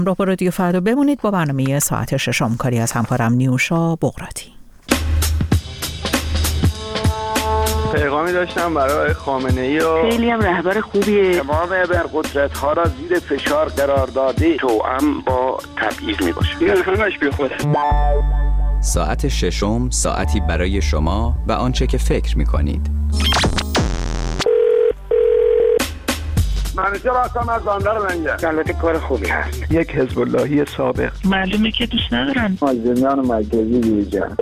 همراه با رادیو فردا بمونید با برنامه ساعت 6 کاری از همکارم نیوشا بغراتی. پیغامی داشتم برای خامنه‌ای و خیلی هم رهبر خوبیه. تمام ابرقدرت‌ها را زیر فشار قرار داده، توأم با تبعیض میباشه. این همش بی خوده. ساعت 6 ساعتی برای شما و آنچه که فکر می‌کنید. منیجر هستم از بندر لنگر. البته کار خوبی هست. یک حزب اللهی سابق. معلومه که دوست ندارن. مازندران مرکزی بیرجان.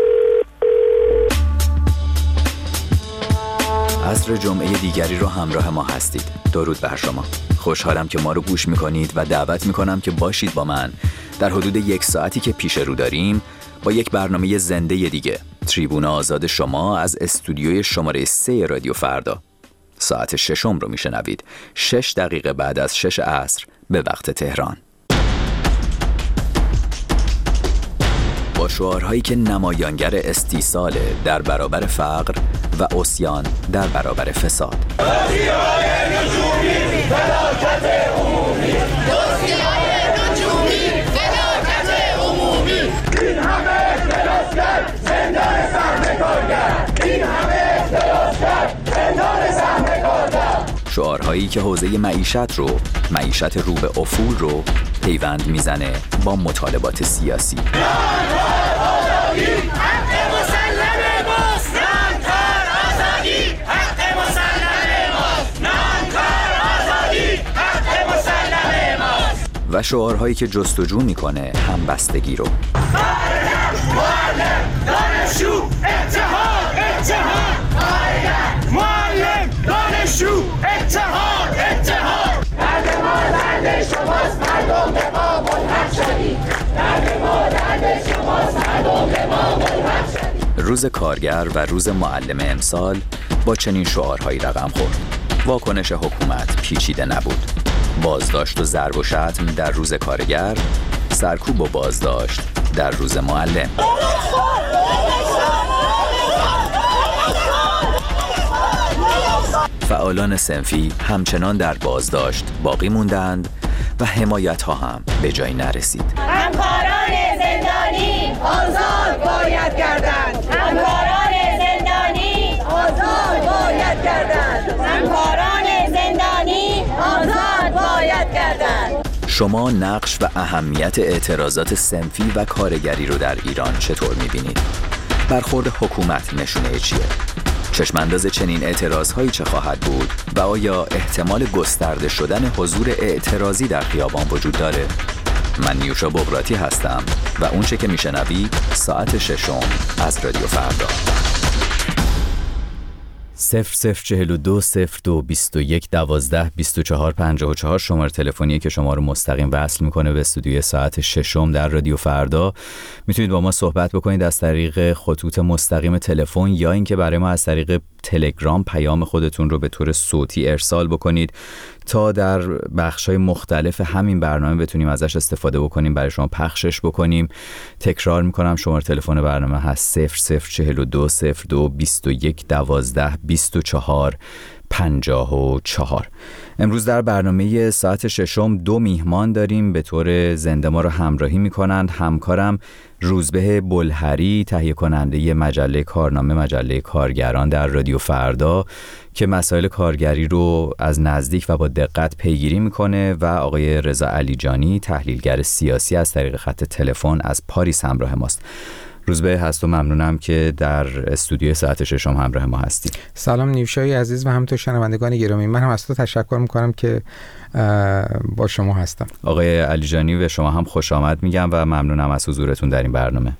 عصر جمعه دیگری رو همراه ما هستید. درود بر شما. خوشحالم که ما رو گوش میکنید و دعوت میکنم که باشید با من در حدود 1 ساعتی که پیش رو داریم با یک برنامه زنده دیگه. تریبون آزاد شما از استودیوی شماره 3 رادیو فردا. ساعت 6 رو میشنوید. 6 دقیقه بعد از 6 عصر به وقت تهران. با شعارهایی که نمایانگر استیصال در برابر فقر و عصیان در برابر فساد. شعارهایی که حوزه معیشت رو به افول رو پیوند میزنه با مطالبات سیاسی. و شعارهایی که جستجو میکنه همبستگی رو. معلم، دانشجو، اتحاد، معلم، دانشجو، اتحاد. درد ما درد شماست، مردم به ما ملحق شدید. درد ما درد شماست، مردم به ما ملحق شدید. روز کارگر و روز معلم امسال با چنین شعارهایی رقم خورد. واکنش حکومت پیچیده نبود. بازداشت و ضرب و شتم در روز کارگر، سرکوب و بازداشت در روز معلم. فعالان صنفی همچنان در بازداشت باقی موندند و حمایت ها هم به جایی نرسید. همکاران زندانی آزاد باید کردند. همکاران زندانی آزاد باید کردند. همکاران زندانی آزاد باید کردند. شما نقش و اهمیت اعتراضات صنفی و کارگری رو در ایران چطور می‌بینید؟ برخورد حکومت نشونه چیه؟ چشمانداز چنین اعتراضهایی چه خواهد بود و آیا احتمال گسترده شدن حضور اعتراضی در خیابان وجود داره؟ من نیوشا بغراتی هستم و اونچه که میشنوید ساعت 6 از رادیو فردا. 0042 02 21 12 24 54 شماره تلفنی که شما رو مستقیم وصل میکنه به استودیوی ساعت 6 در رادیو فردا. میتونید با ما صحبت بکنید از طریق خطوط مستقیم تلفن یا اینکه برای ما از طریق تلگرام پیام خودتون رو به طور صوتی ارسال بکنید تا در بخش‌های مختلف همین برنامه بتونیم ازش استفاده بکنیم، برای شما پخشش بکنیم. تکرار میکنم شماره تلفن برنامه هست 0042 02 21 12 24 54. امروز در برنامه ساعت 6 2 میهمان داریم به طور زنده ما رو همراهی میکنند. همکارم روزبه بلهری، تهیه کننده مجله کارنامه، مجله کارگران در رادیو فردا که مسائل کارگری رو از نزدیک و با دقت پیگیری میکنه، و آقای رضا علیجانی، تحلیلگر سیاسی از طریق خط تلفن از پاریس همراه ماست. روزبه هست و ممنونم که در استودیو ساعت 6 همراه ما هستی. سلام نیوشای عزیز و همینطور شنوندگان گرامی، من هم از تو تشکر میکنم که با شما هستم. آقای علیجانی به شما هم خوش آمد میگم و ممنونم از حضورتون در این برنامه.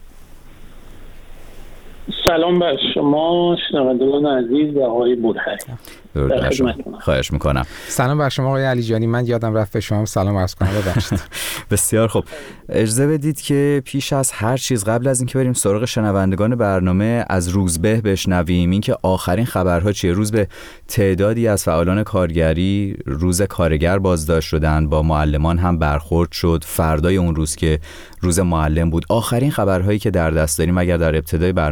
سلام بر شما شنوندگان عزیز و آقای بلهری. خواهش میکنم. سلام بر شما آقای علیجانی، من یادم رفت به شما سلام عرض کنم. ببخشید. بسیار خوب. اجازه بدید که پیش از هر چیز قبل از اینکه بریم سراغ شنوندگان برنامه از روزبه بشنویم اینکه آخرین خبرها چیه. روزبه، تعدادی از فعالان کارگری روز کارگر بازداشت شدن، با معلمان هم برخورد شد فردای اون روز که روز معلم بود. آخرین خبرهایی که در دست داریم، اگر در ابتدای برنامه بخوای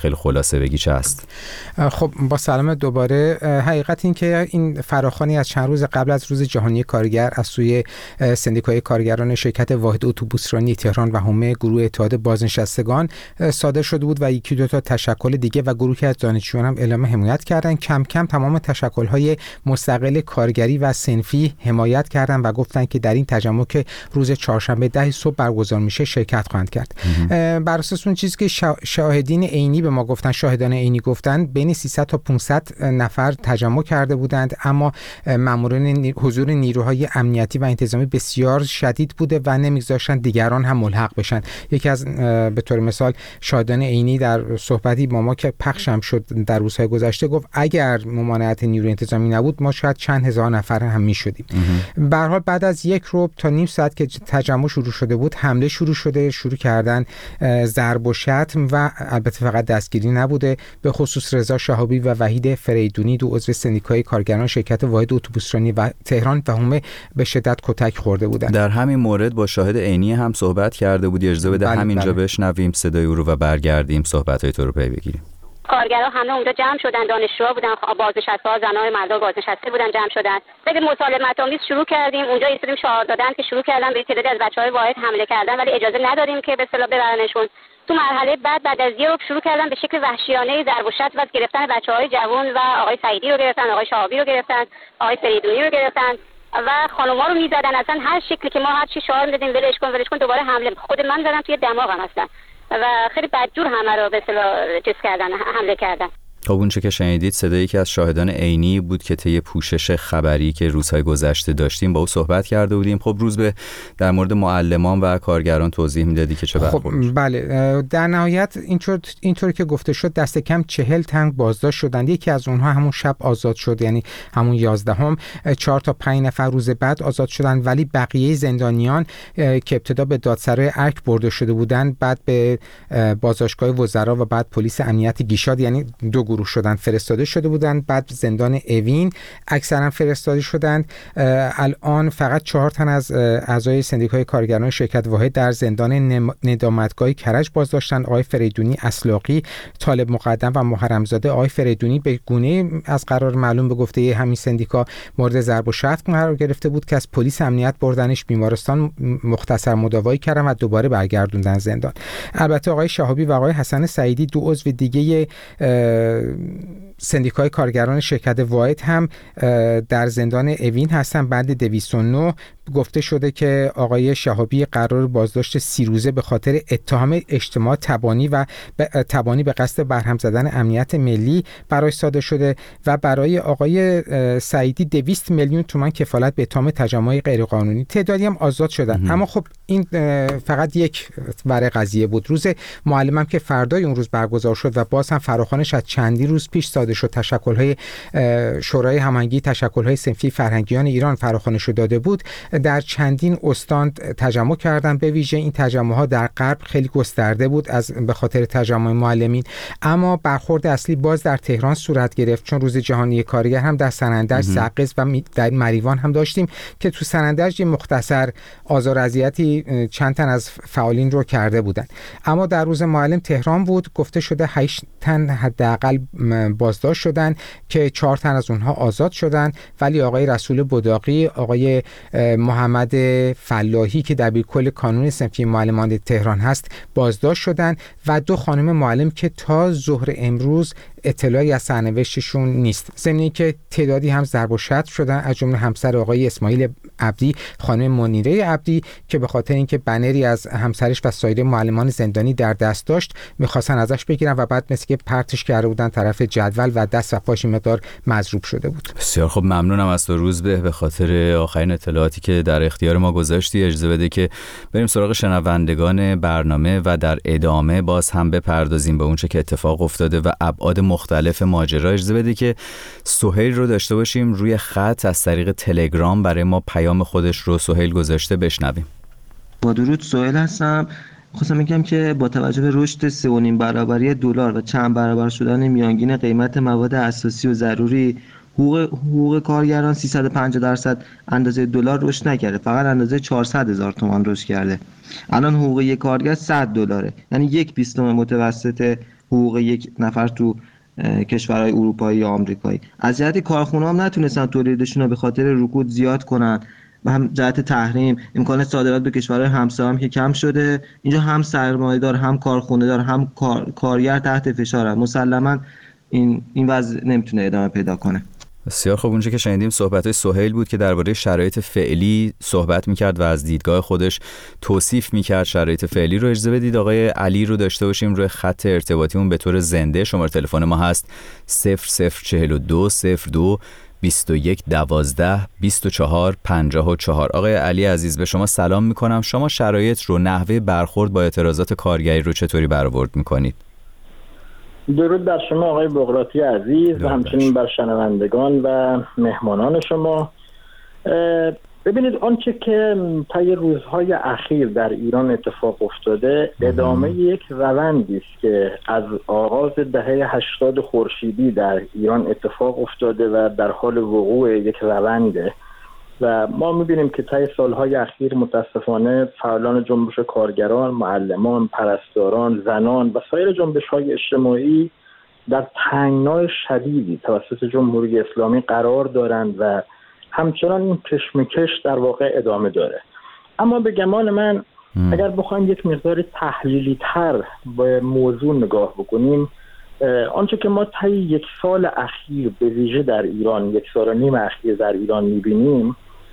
خیلی خلاصه بگی چه هست؟ خب با سلام دوباره. حقیقت این که این فراخوانی از چند روز قبل از روز جهانی کارگر از سوی سندیکای کارگران شرکت واحد اتوبوسرانی تهران و حومه گروه اتحاد بازنشستگان صادر شده بود و یکی دو تا تشکل دیگه و گروهی از دانشجویان هم اعلام حمایت کردن. کم کم تمام تشکل‌های مستقل کارگری و صنفی حمایت کردن و گفتن که در این تجمع که روز چهارشنبه 10 صبح برگزار میشه شرکت خواهند کرد. بر اساس اون چیزی که شاهدین عینی به ما گفتن، شاهدان عینی گفتن، بین 300 تا 500 نفر تجمع کرده بودند، اما ماموران حضور نیروهای امنیتی و انتظامی بسیار شدید بوده و نمیگذاشتن دیگران هم ملحق بشن. یکی از به طور مثال شاهدان عینی در صحبتی با ما که پخش هم شد در روزهای گذشته گفت اگر ممانعت نیروی انتظامی نبود ما شاید چند هزار نفر هم میشدیم. به هر حال بعد از 1 ربع تا نیم ساعت که تجمع شروع شده بود، حمله شروع کردن، ضرب و شتم و البته فقط دستگیری نبوده. به خصوص رضا شهابی و وحید فریدونی، دو عضو سندیکای کارگران شرکت واحد اتوبوسرانی و تهران و حومه، به شدت کتک خورده بودند. در همین مورد با شاهد عینی هم صحبت کرده بودی، اجازه بده همینجا بشنویم صدای او رو و برگردیم صحبت‌های تو رو پی بگیریم. کارگرها همه اونجا جمع شدن، دانشجوها بودن، بازنشسته‌ها، زنای مردان بازنشسته بودن جمع شدن. خیلی مسالمت آمیز شروع کردیم. اونجا ایستادیم شعار دادن که شروع کردن به تعدادی از بچه‌های واحد حمله کردن، ولی اجازه ندادیم که به اصطلاح ببرنشون. تو مرحله بعد از 1 ربع شروع کردن به شکل وحشیانه ضرب و شتم و گرفتن بچه‌های جوان و آقای سعیدی رو گرفتن، آقای شهابی رو گرفتن، آقای فریدونی رو گرفتن و خانم‌ها رو می‌زدن. اصلا هر شکلی که ما هر چی شعار می‌دادیم ولش کن دوباره حمله. خود من زدم توی دماغم اصلا و خیلی بدجور همه رو به اصطلاح حمله کردن. خب اون چه که شنیدید صدایی که از شاهدان عینی بود که طی پوشش خبری که روزهای گذشته داشتیم با او صحبت کرده بودیم. خب روز به در مورد معلمان و کارگران توضیح میدادی که چه برخوردی؟ خب بله، در نهایت اینطور که گفته شد دست کم 40 تن بازداشت شدند. یکی از اونها همون شب آزاد شد، یعنی همون 11ام. 4 تا 5 نفر روز بعد آزاد شدند، ولی بقیه زندانیان که ابتدا به دادسرای ارک برده شده بودند، بعد به بازداشتگاه وزرا و بعد پلیس امنیت گیشاد، یعنی 2 گروه شدن فرستاده شده بودند. بعد زندان اوین اکثرا فرستاده شدند. الان فقط 4 تن از اعضای سندیکای کارگران شرکت واحد در زندان ندامتگاه کرج بازداشتن. آقای فریدونی، اسلاقی، طالب مقدم و محرمزاده. آقای فریدونی به گونه از قرار معلوم به گفته همین سندیکا مورد ضرب و شتم قرار گرفته بود که از پلیس امنیت بردنش بیمارستان، مختصر مداوایی کردن و دوباره برگردوندن زندان. البته آقای شهابی و آقای حسن سعیدی، 2 عضو دیگه سندیکای کارگران شرکت واحد هم در زندان اوین هستن. بند 209 گفته شده که آقای شهابی قرار بازداشت 30 روزه به خاطر اتهام اجتماع تبانی به قصد برهم زدن امنیت ملی برای صادر شده و برای آقای سعیدی 200 میلیون تومان کفالت به اتهام تجمع غیرقانونی. تعدادی هم آزاد شدن. اما خب این فقط یک ور قضیه بود. روز معلم هم که فردای اون روز برگزار شد و باز هم فراخوانش از چندی روز پیش صادر شد. تشکل‌های شورای هماهنگی تشکل‌های صنفی فرهنگیان ایران فراخوانش داده بود. در چندین استان تجمع کردن. به ویژه این تجمع‌ها در غرب خیلی گسترده بود به خاطر تجمع معلمین، اما برخورد اصلی باز در تهران صورت گرفت، چون روز جهانی کارگر هم در سنندج، سقز و در مریوان هم داشتیم که تو سنندج مختصر آزار و اذیتی چند تن از فعالین رو کرده بودن. اما در روز معلم تهران بود، گفته شده 8 تن حداقل بازداشت شدن که 4 تن از اونها آزاد شدن، ولی آقای رسول بداقی، آقای محمد فلاحی که دبیرکل کانون صنفی معلمان تهران هست بازداشت شدن و 2 خانم معلم که تا ظهر امروز اطلاعی از سرنوشتشون نیست. ضمن که تعدادی هم ضرب و شتم شدن، از جمله همسر آقای اسماعیل عبدی، خانم منیره عبدی، که به خاطر اینکه بنری از همسرش و سایر معلمان زندانی در دست داشت می‌خواستن ازش بگیرن و بعد مثل که پرتش کرده بودن طرف جدول و دست و پاش مقدار مضروب شده بود. بسیار خب، ممنونم از تو روز به خاطر آخرین اطلاعاتی که در اختیار ما گذاشتی. اجازه بده که بریم سراغ شنوندگان برنامه و در ادامه باز هم بپردازیم به اون چه که اتفاق افتاده و ابعاد مختلف ماجرا. اجازه بده که سهیل رو داشته باشیم روی خط از طریق تلگرام. برای ما پیام خودش رو سهیل گذاشته، بشنویم. با درود، سهیل هستم. خواستم بگم که با توجه به رشد 3.5 برابری دلار و چند برابر شدن میانگین قیمت مواد اساسی و ضروری، حقوق کارگران 350% اندازه دلار رشد نکرده، فقط اندازه 400,000 تومان رشد کرده. الان حقوق یک کارگر $100، یعنی 1/20 متوسط حقوق یک نفر تو کشورهای اروپایی یا آمریکایی. از جهت کارخونه هم نتونستن تولیدشون رو به خاطر رکود زیاد کنن و هم جهت تحریم امکان صادرات به کشورهای همسایه هم که کم شده. اینجا هم سرمایه‌دار هم کارخونه دار هم کارگر تحت فشارن. مسلماً این وضع نمیتونه ادامه پیدا کنه. بسیار خوب. اونجا که شنیدیم صحبت‌های سهیل بود که درباره شرایط فعلی صحبت می‌کرد و از دیدگاه خودش توصیف می‌کرد شرایط فعلی رو. اجازه بدید آقای علی رو داشته باشیم روی خط ارتباطیمون به طور زنده. شماره تلفن ما هست 0042 02 21 12 24 54. آقای علی عزیز به شما سلام می‌کنم. شما شرایط رو، نحوه برخورد با اعتراضات کارگری رو چطوری برآورد می‌کنید؟ درود بر شما آقای بغراتی عزیز و همچنین بر شنوندگان و مهمانان شما. ببینید آنچه که طی روزهای اخیر در ایران اتفاق افتاده ادامه یک روندی است که از آغاز دهه 80 خورشیدی در ایران اتفاق افتاده و در حال وقوع یک رونده و ما می‌بینیم که طی سالهای اخیر متاسفانه فعالان جنبش کارگران، معلمان، پرستاران، زنان و سایر جنبش‌های اجتماعی در تنگنای شدیدی توسط جمهوری اسلامی قرار دارند و همچنان این کشمکش در واقع ادامه داره. اما به گمان من اگر بخوایم یک مقدار تحلیلی تر به موضوع نگاه بکنیم، آنچه که ما طی یک سال اخیر به ویژه در ایران، یک سال و نیم اخیر در ایران می‌بینیم،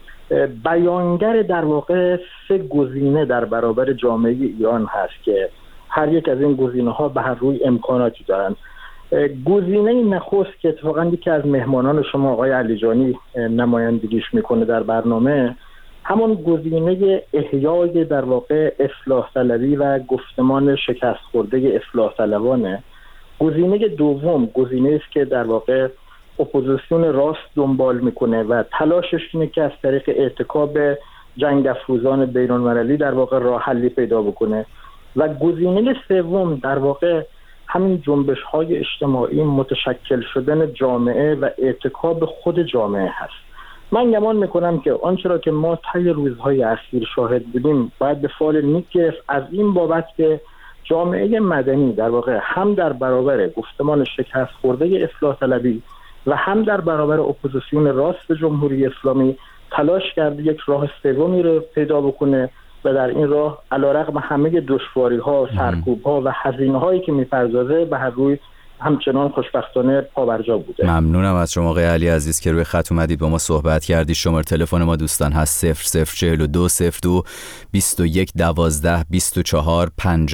بیانگر در واقع سه گزینه در برابر جامعه ایران هست که هر یک از این گزینه‌ها به هر روی امکاناتی دارند. گزینه نخست که اتفاقاً یکی از مهمانان شما آقای علیجانی نمایندگیش میکنه در برنامه، همون گزینه احیای در واقع اصلاح طلبی و گفتمان شکست خورده اصلاح طلبانه. گزینه دوم گزینه است که در واقع اپوزیسیون راست دنبال میکنه و تلاشش اینه که از طریق ارتکاب جنگ افروزان بین‌المللی در واقع راه حلی پیدا بکنه و گزینه سوم در واقع همین جنبش‌های اجتماعی متشکل شدن جامعه و ارتکاب خود جامعه هست. من گمان میکنم که آنچه را که ما طی روزهای اخیر شاهد بودیم باید به فال نیک گرفت از این بابت که جامعه مدنی در واقع هم در برابر گفتمان شکست خورده اصلاح طلبی و هم در برابر اپوزیسیون راست جمهوری اسلامی تلاش کرده یک راه سومی رو پیدا بکنه و در این راه علیرغم همه دشواری‌ها، سرکوب‌ها و هزینه‌هایی که می‌پردازه به هر روی همچنان خوشبختانه پابرجا بوده. ممنونم از شما آقای علی عزیز که روی خط اومدید با ما صحبت کردید. شماره تلفن ما دوستان هست 0042 02 21 12 24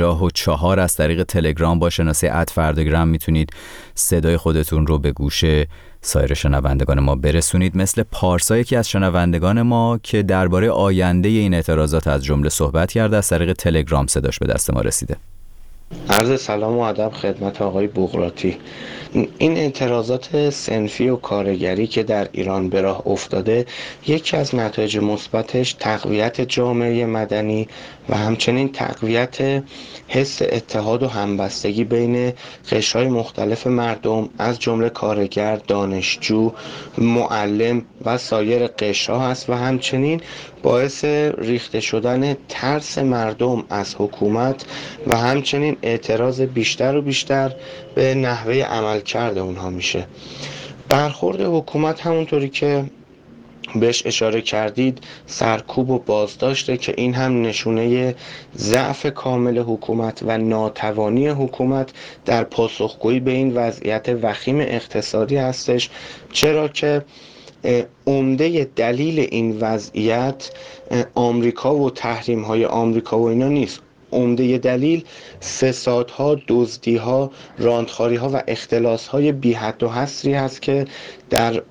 54. از طریق تلگرام با شناسه @فرداگرام میتونید صدای خودتون رو به گوش سایر شنوندگان ما برسونید. مثل پارسا یکی از شنوندگان ما که درباره آینده این اعتراضات از جمله صحبت کرده، از طریق تلگرام صداش به دست ما رسیده. عرض سلام و ادب خدمت آقای بغراتی. این اعتراضات صنفی و کارگری که در ایران به راه افتاده، یکی از نتایج مثبتش تقویت جامعه مدنی و همچنین تقویت حس اتحاد و همبستگی بین قشرهای مختلف مردم از جمله کارگر، دانشجو، معلم و سایر قشرها است و همچنین باعث ریخته شدن ترس مردم از حکومت و همچنین اعتراض بیشتر و بیشتر به نحوه عملکرد اونها میشه. برخورد حکومت همونطوری که بهش اشاره کردید سرکوب و بازداشته که این هم نشونه ضعف کامل حکومت و ناتوانی حکومت در پاسخگویی به این وضعیت وخیم اقتصادی هستش، چرا که عمده دلیل این وضعیت آمریکا و تحریم‌های آمریکا و اینا نیست. عمده دلیل فسادها، دزدی‌ها، راندخاری‌ها و اختلاس‌های بی حد و حصری هست که در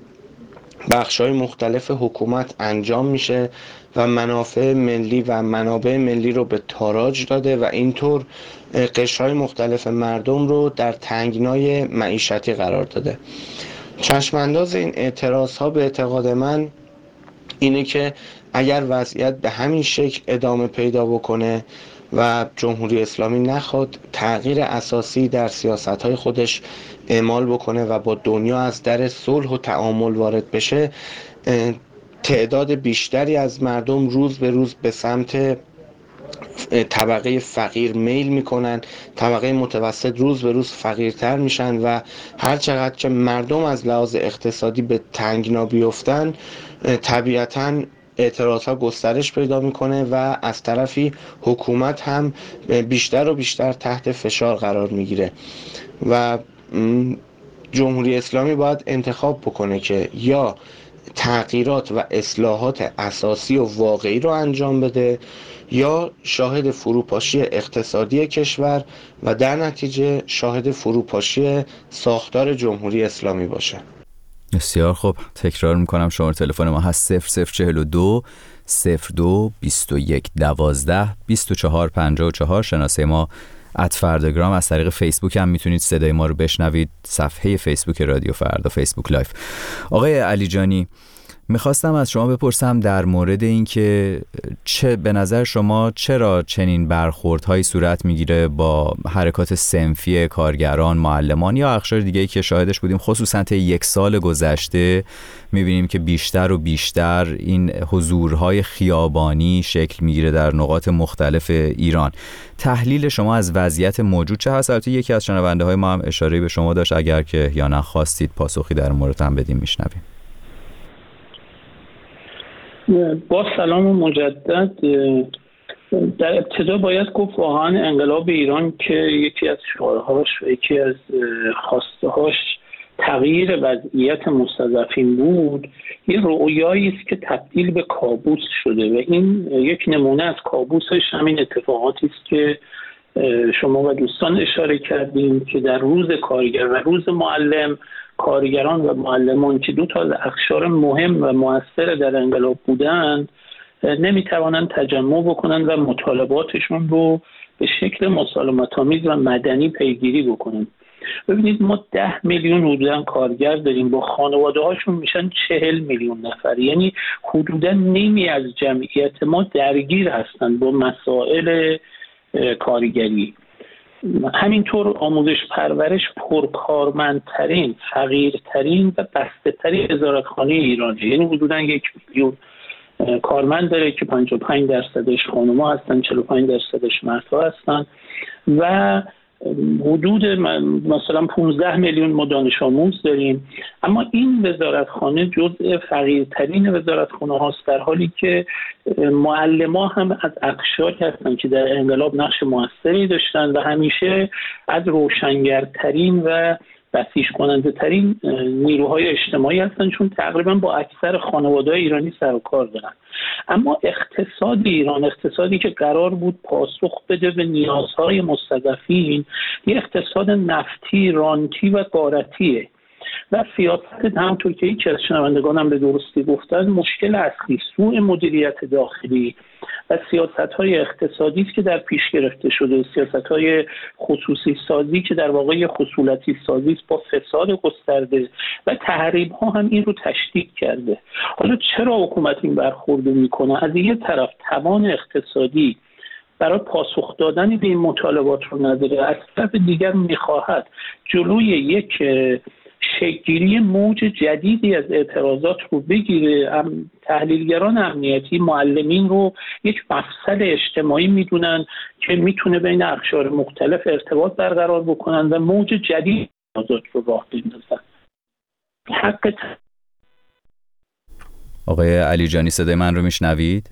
بخش‌های مختلف حکومت انجام میشه و منافع ملی و منابع ملی رو به تاراج داده و اینطور قشرهای مختلف مردم رو در تنگنای معیشتی قرار داده. چشمانداز این اعتراض‌ها به اعتقاد من اینه که اگر وضعیت به همین شکل ادامه پیدا بکنه و جمهوری اسلامی نخواد تغییر اساسی در سیاست‌های خودش اعمال بکنه و با دنیا از در صلح و تعامل وارد بشه، تعداد بیشتری از مردم روز به روز به سمت طبقه فقیر میل میکنن، طبقه متوسط روز به روز فقیرتر میشن و هر چقدر که مردم از لحاظ اقتصادی به تنگنا بیفتن طبیعتاً اعتراضها گسترش پیدا میکنه و از طرفی حکومت هم بیشتر و بیشتر تحت فشار قرار میگیره و جمهوری اسلامی باید انتخاب بکنه که یا تغییرات و اصلاحات اساسی و واقعی رو انجام بده یا شاهد فروپاشی اقتصادی کشور و در نتیجه شاهد فروپاشی ساختار جمهوری اسلامی باشه. بسیار خوب، تکرار میکنم شماره تلفن ما هست 0042 02 21 12 24 54. شناسه ما @فرداگرام. از طریق فیسبوک هم میتونید صدای ما رو بشنوید، صفحه فیسبوک رادیو فردا، فیسبوک لایف. آقای علیجانی، میخواستم از شما بپرسم در مورد این که به نظر شما چرا چنین برخوردهایی صورت میگیره با حرکات صنفی کارگران، معلمان یا اقشار دیگه‌ای که شاهدش بودیم خصوصا طی یک سال گذشته میبینیم که بیشتر و بیشتر این حضورهای خیابانی شکل میگیره در نقاط مختلف ایران. تحلیل شما از وضعیت موجود چه هست؟ البته یکی از شنونده های ما هم اشاره به شما داشت، اگر که یا نخواستید پاسخی در مورد هم بدیم میشنویم. با سلام مجدد. در ابتدا باید گفت واقعا انقلاب ایران که یکی از شعارهاش و یکی از خواستهاش تغییر وضعیت مستضعفین بود، یه رؤیایی است که تبدیل به کابوس شده و این یک نمونه از کابوسش همین اتفاقاتی است که شما و دوستان اشاره کردیم که در روز کارگر و روز معلم، کارگران و معلمان که دو تا از اقشار مهم و مؤثر در انقلاب بودند نمیتوانند تجمع بکنند و مطالباتشون رو به شکل مسالمت‌آمیز و مدنی پیگیری بکنند. ببینید ما 10 میلیون حدوداً کارگر داریم، با خانواده هاشون میشن 40 میلیون نفر، یعنی حدوداً نیمی از جمعیت ما درگیر هستند با مسائل کارگری. همینطور آموزش پرورش پرکارمندترین، فقیرترین و بسته‌ترین وزارتخانه ایرانه، یعنی حدوداً 1 میلیون کارمند داره که 55% خانم‌ها هستن، 45% مردها هستن و حدود مثلا 15 میلیون ما دانش آموز داریم. اما این وزارتخانه جزء فقیرترین وزارتخانه هاست، در حالی که معلمان هم از اقشاری هستن که در انقلاب نقش موثری داشتن و همیشه از روشنگرترین و بسیج کننده ترین نیروهای اجتماعی هستن، چون تقریبا با اکثر خانواده‌های ایرانی سر و کار دارن. اما اقتصاد ایران، اقتصادی که قرار بود پاسخ بده به نیازهای مستضعفین، یه اقتصاد نفتی، رانتی و غارتیه و سیاست همونطور که یکی از شنوندگانم به درستی گفتن مشکل اصلی سوء مدیریت داخلی و سیاست‌های اقتصادی است که در پیش گرفته شده، سیاست‌های خصوصی سازی که در واقع خصولتی سازی است با فساد گسترده و تحریم‌ها هم این رو تشدید کرده. حالا چرا حکومت این برخورد میکنه؟ از یک طرف توان اقتصادی برای پاسخ دادن به این مطالبات رو نداره، از طرف دیگر میخواهد جلوی یک شکل‌گیری موج جدیدی از اعتراضات رو بگیره. تحلیلگران امنیتی معلمین رو یک مفصل اجتماعی میدونن که میتونه بین اقشار مختلف ارتباط برقرار بکنن و موج جدید اعتراضات رو راه بندازن. آقای علیجانی صدای من رو میشنوید؟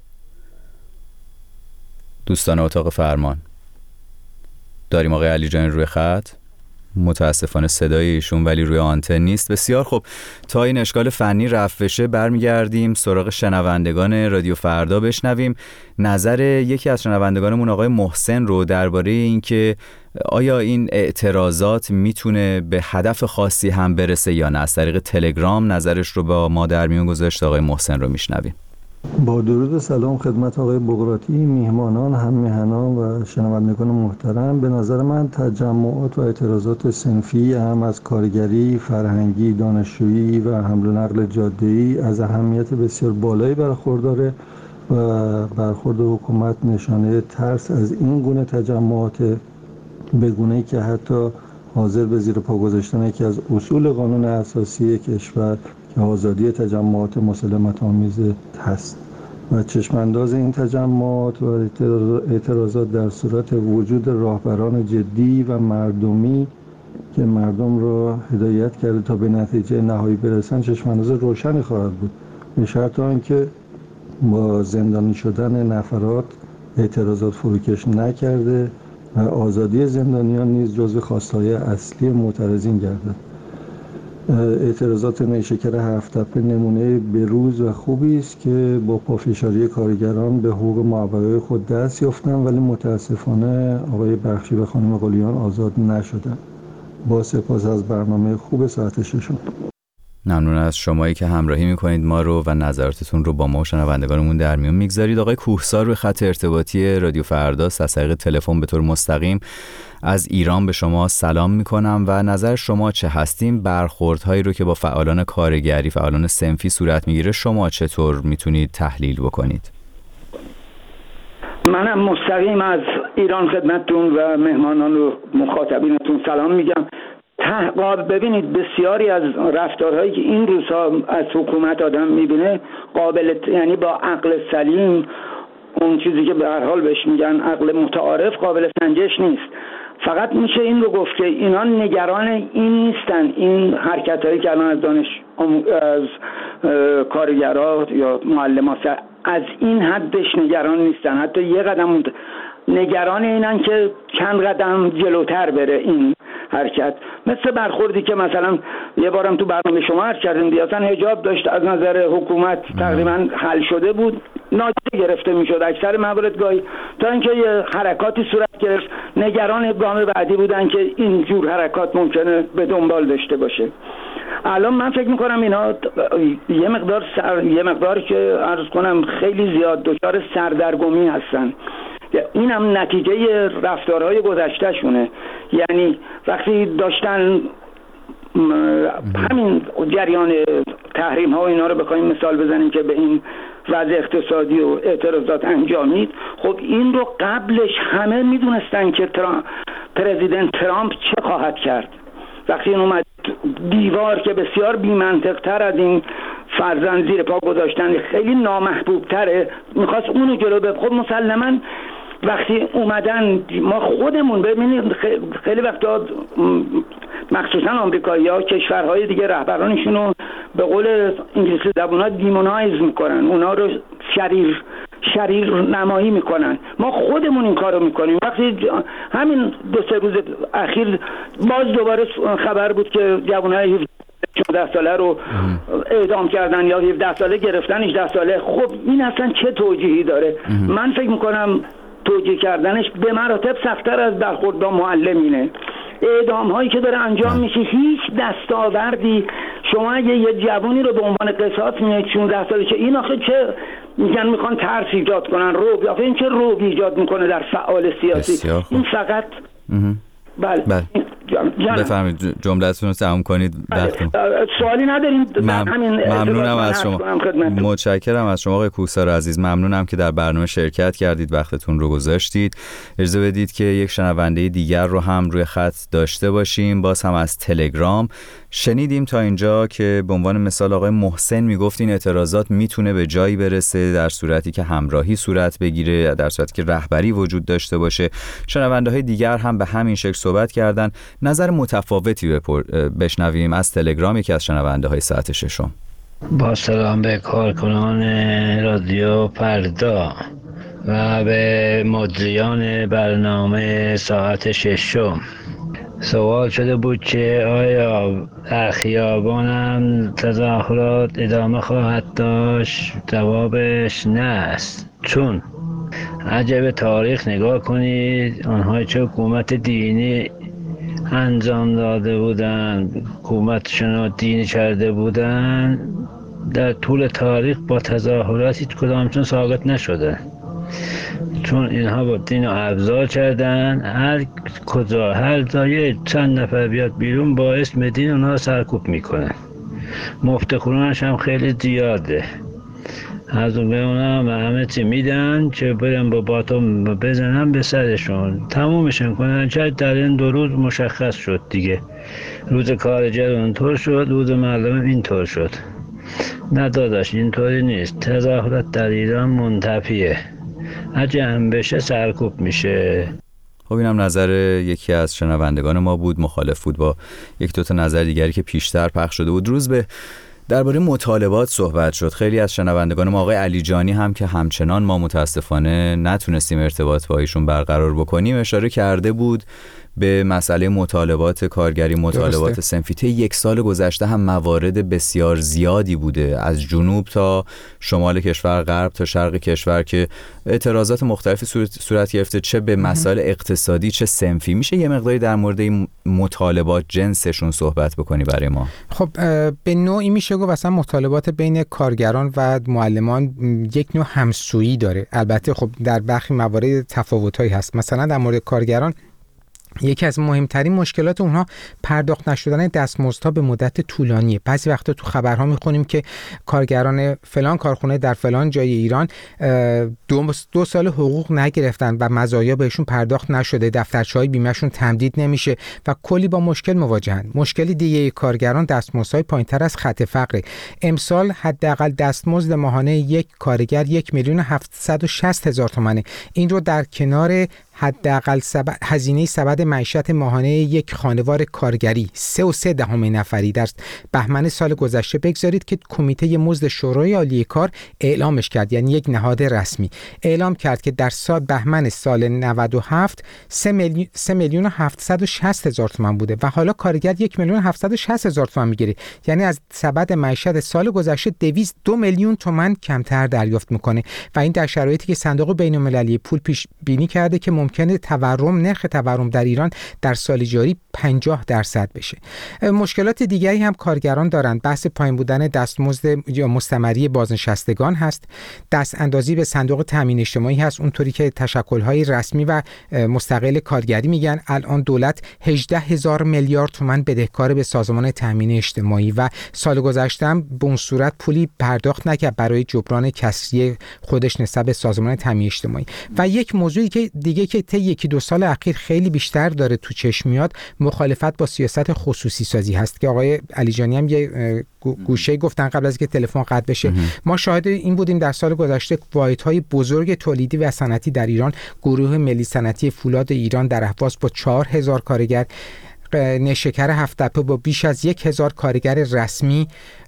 دوستان اتاق فرمان داریم آقای علیجانی روی خط؟ متاسفانه صدای ایشون ولی روی آنتن نیست. بسیار خب، تا این اشکال فنی رفع بشه برمیگردیم سراغ شنوندگان رادیو فردا، بشنویم نظر یکی از شنوندگانمون آقای محسن رو درباره اینکه آیا این اعتراضات میتونه به هدف خاصی هم برسه یا نه. از طریق تلگرام نظرش رو با ما در میون گذاشت. آقای محسن رو میشنویم. با درود و سلام خدمت آقای بغراتی، میهمانان، هم میهنان و شنوندگان محترم. به نظر من تجمعات و اعتراضات صنفی هم از کارگری، فرهنگی، دانشجویی و حمل و نقل جاده‌ای از اهمیت بسیار بالایی برخورداره و برخورد حکومت نشانه ترس از این گونه تجمعات، به گونه‌ای که حتی حاضر به زیر پا گذاشتن یکی از اصول قانون اساسی کشور که آزادی تجمعات مسالمت‌آمیز هست. و چشمانداز این تجمعات و اعتراضات در صورت وجود راهبران جدی و مردمی که مردم را هدایت کرده تا به نتیجه نهایی برسن چشمانداز روشنی خواهد بود، به شرط آنکه با زندانی شدن نفرات اعتراضات فروکش نکرده و آزادی زندانیان نیز جزو خواستهای اصلی معترضین گردد. اعتراضات نیشکر هفت‌تپه نمونه بروز و خوبی است که با پافشاری کارگران به حقوق معوقه خود دست یافتند، ولی متاسفانه آقای بخشی و خانم قلیان آزاد نشدند. با سپاس از برنامه خوب ساعت 6. ممنون از شمایی که همراهی میکنید ما رو و نظراتتون رو با ما و شنوندگانمون در میون میگذارید. آقای کوهسار روی خط ارتباطی رادیو فرداست، از طریق تلفن به طور مستقیم از ایران به شما سلام میکنم و نظر شما چه هستیم؟ برخوردهایی رو که با فعالان کارگری، فعالان صنفی صورت میگیره شما چطور میتونید تحلیل بکنید؟ منم مستقیم از ایران خدمتتون و مهمانان و مخاطبینتون سلام میگم. ببینید بسیاری از رفتارهایی که این روزها از حکومت آدم میبینه یعنی با عقل سلیم، اون چیزی که به هر حال بهش میگن عقل متعارف، قابل سنجش نیست. فقط میشه این رو گفت که اینا نگران این نیستن، این حرکتایی که الان از کارگرها یا معلمان از این حدش نگران نیستن، حتی یه قدم نگران اینن که چند قدم جلوتر بره این حرکت. مثل برخوردی که مثلا یه بارم تو برنامه شما عرض کردیم دیگه، اصلا حجاب داشت از نظر حکومت تقریبا حل شده بود، نادیده گرفته میشد اکثر موارد گاهی، تا اینکه یه حرکاتی صورت گرفت، نگران گام بعدی بودن که این جور حرکات ممکنه به دنبال داشته باشه. الان من فکر میکنم اینا یه مقدار که عرض کنم خیلی زیاد دچار سردرگمی هستن. این هم نتیجه رفتارهای گذشته شونه. یعنی وقتی داشتن همین جریان تحریم ها و اینا رو بخوایم مثال بزنیم که به این وضع اقتصادی و اعتراضات انجامید، خب این رو قبلش همه میدونستن که پرزیدنت ترامپ چه خواهد کرد. وقتی این اومد دیوار که بسیار بی‌منطق تر از این فرزند زیر پا گذاشتن، خیلی نامحبوب تره، میخواست اونو جلو ببره. خب مسلماً وقتی اومدن ما خودمون ببینید خیلی وقتا مخصوصا آمریکایی‌ها کشورهای دیگه رهبرانشون رو به قول انگلیسی زبون‌ها دیمونایز میکنن، اونا رو شریر نمایی میکنن. ما خودمون این کارو میکنیم. وقتی همین 2-3 روز اخیر باز دوباره خبر بود که جوانای 17 ساله رو اعدام کردن یا 17 ساله گرفتن 18 ساله. خب این اصلا چه توجیهی داره؟ من فکر میکنم توجیه کردنش به مراتب سخت‌تر از برخورد با معلمینه. اعدام هایی که داره انجام میشه هیچ دستاوردی، شما اگه یه جوانی رو به عنوان قصاص میاد 16 ساله که این آخه چه میخوان ترس ایجاد کنن، رعب، آخه این چه رعب ایجاد میکنه در فعال سیاسی؟ این فقط بله. بفرمایید جمله‌تون رو تمام کنید. سوالی نداریم. ممنونم از شما. متشکرم از شما آقای کوهسار عزیز. ممنونم که در برنامه شرکت کردید، وقتتون رو گذاشتید. اجازه بدید که یک شنونده دیگر رو هم روی خط داشته باشیم، باز هم از تلگرام. شنیدیم تا اینجا که به عنوان مثال آقای محسن میگفت این اعتراضات میتونه به جایی برسه در صورتی که همراهی صورت بگیره، در صورتی که رهبری وجود داشته باشه. شنونده‌های دیگر هم به همین شکل صحبت کردن. نظر متفاوتی بشنویم از تلگرام یکی از شنونده‌های ساعت 6. با سلام به کارکنان رادیو فردا و به مجریان برنامه ساعت 6. سوال شده بود که آیا در خیابانم تظاهرات ادامه خواهد داشت؟ جوابش نه است، چون اگه به تاریخ نگاه کنید آنهایی که حکومت دینی انجام داده بودن، حکومتشون رو دینی کرده بودن، در طول تاریخ با تظاهرات هیچ کدامشون ساقط نشده، چون اینها با دین رو ابزار کردن. هر کجا هر جای چند نفر بیاد بیرون با اسم دین اونها سرکوب میکنه. مفتخورانش هم خیلی زیاده، از اون به اونا همه چی میدن که برن با باتوم بزنن به سرشون، تمومشون کنن. چه در این 2 روز مشخص شد دیگه، روز کارگر اونطور شد، روز مردم اینطور شد. نه داداش اینطوری نیست. تظاهرات در ایران منتفیه، اگه هم بشه سرکوب میشه. خب اینم نظر یکی از شنوندگان ما بود، مخالف بود با یک دو تا نظر دیگری که پیشتر پخش شده بود. روز به درباره مطالبات صحبت شد. خیلی از شنوندگان ما، آقای علیجانی هم که همچنان ما متاسفانه نتونستیم ارتباط با ایشون برقرار بکنیم، اشاره کرده بود به مسئله مطالبات کارگری، مطالبات صنفی. طی یک سال گذشته هم موارد بسیار زیادی بوده، از جنوب تا شمال کشور، غرب تا شرق کشور، که اعتراضات مختلفی صورت گرفته، چه به مسائل اقتصادی چه صنفی. میشه یه مقداری در مورد این مطالبات جنسشون صحبت بکنی برای ما؟ خب به نوعی میشه گفت اصلا مطالبات بین کارگران و معلمان یک نوع همسویی داره. البته خب در برخی موارد تفاوتایی هست. مثلا در مورد کارگران یکی از مهمترین مشکلات اونها پرداخت نشدن دستمزدها به مدت طولانیه. بعضی وقتا تو خبرها میخونیم که کارگران فلان کارخونه در فلان جای ایران 2 سال حقوق نگرفتن و مزایا بهشون پرداخت نشده، دفترچه‌های بیمه‌شون تمدید نمیشه و کلی با مشکل مواجهن. مشکلی دیگه کارگران دستمزدهای پایینتر از خط فقر. امسال حداقل دستمزد ماهانه یک کارگر 1,760,000 تومانه. این رو در کنار حداقل هزینه سبد معیشت ماهانه یک خانوار کارگری 3.3 نفری در بهمن سال گذشته بگذارید که کمیته مزد شورای عالی کار اعلامش کرد، یعنی یک نهاد رسمی اعلام کرد که در سال بهمن سال 97 3,760,000 تومان بوده و حالا کارگر 1,760,000 تومان میگیره، یعنی از سبد معیشت سال گذشته 2 میلیون تومان کمتر دریافت میکنه و این در شرایطی که صندوق بین‌المللی پول پیش بینی کرده که ممکنه نرخ تورم در ایران در سال جاری 50% بشه. مشکلات دیگری هم کارگران دارند. بحث پایین بودن دستمزد یا مستمری بازنشستگان هست. دست اندازی به صندوق تامین اجتماعی هست، اونطوری که تشکل‌های رسمی و مستقل کارگری میگن. الان دولت 18,000 میلیارد تومان بدهکار به سازمان تامین اجتماعی و سال گذشته هم به اون صورت پولی پرداخت نکرد برای جبران کسری خودش نسبت به سازمان تامین اجتماعی. و یک موضوعی که دیگه که طی 1-2 سال اخیر خیلی بیشتر داره تو چشم میاد، مخالفت با سیاست خصوصی سازی هست که آقای علیجانی هم یه گوشه گفتن قبل از اینکه تلفن قطع بشه. ما شاهد این بودیم در سال گذشته واحدهای بزرگ تولیدی و صنعتی در ایران، گروه ملی صنعتی فولاد ایران در اهواز با 4,000 کارگر، نیشکر هفت‌تپه با بیش از 1,000 کارگر رسمی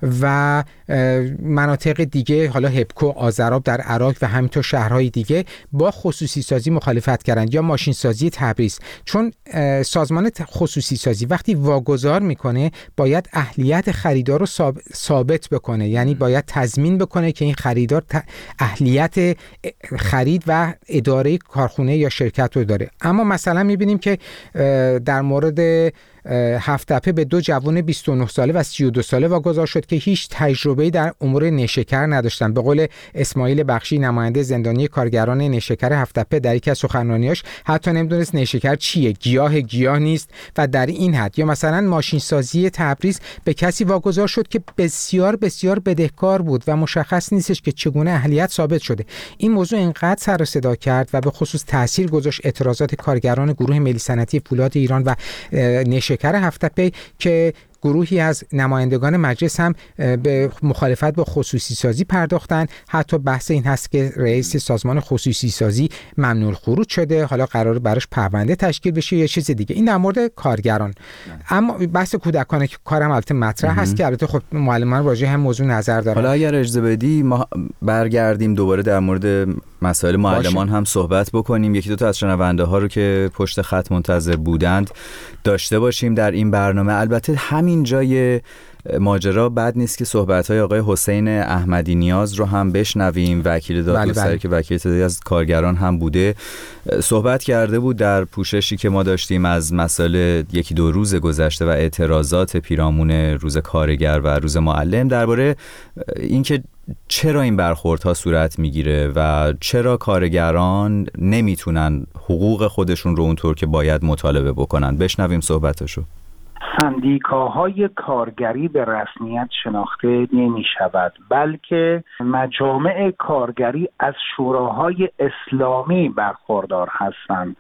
و مناطق دیگه، حالا هپکو، آذراب در عراق و همینطور شهرهای دیگه با خصوصی سازی مخالفت کردند، یا ماشین سازی تبریز. چون سازمان خصوصی سازی وقتی واگذار میکنه باید اهلیت خریدار رو ثابت بکنه، یعنی باید تضمین بکنه که این خریدار اهلیت خرید و اداره کارخونه یا شرکت رو داره. اما مثلا میبینیم که در مورد هفت‌تپه به 2 جوان 29 ساله و 32 ساله واگذار شد که هیچ تجربه‌ای در امور نیشکر نداشتن. به قول اسماعیل بخشی، نماینده زندانی کارگران نیشکر هفت‌تپه، در یکی از سخنرانیاش حتی نمیدونست نیشکر چیه، گیاه نیست و در این حد. یا مثلا ماشین سازی تبریز به کسی واگذار شد که بسیار بسیار بدهکار بود و مشخص نیستش که چگونه اهلیت ثابت شده. این موضوع اینقدر سر و صدا کرد و به خصوص تاثیر گذاشت اعتراضات کارگران گروه ملی صنعتی فولاد ایران و نیشکر هفت‌تپه که گروهی از نمایندگان مجلس هم به مخالفت با خصوصی سازی پرداختن. حتی بحث این هست که رئیس سازمان خصوصی سازی ممنوع الخروج شده، حالا قراره براش پرونده تشکیل بشه یا چیز دیگه. این در مورد کارگران. اما بحث کودکان کارم البته مطرح هست که البته خب معلمان راجع هم موضوع نظر دارن. حالا اگر اجازه بدی ما برگردیم دوباره در مورد مسائل معلمان هم صحبت بکنیم. یکی دو تا از شنونده ها رو که پشت خط منتظر بودند داشته باشیم در این برنامه. البته همین جای ماجرا بد نیست که صحبت‌های آقای حسین احمدی نیاز رو هم بشنویم، وکیل دادگستری که وکیل تعدادی از کارگران هم بوده. صحبت کرده بود در پوششی که ما داشتیم از مسائل 1-2 روز گذشته و اعتراضات پیرامون روز کارگر و روز معلم، درباره اینکه چرا این برخوردها صورت میگیره و چرا کارگران نمیتونن حقوق خودشون رو اونطور که باید مطالبه بکنن. بشنویم صحبتاشو. سندیکاهای کارگری به رسمیت شناخته نمی شود، بلکه مجامع کارگری از شوراهای اسلامی برخوردار هستند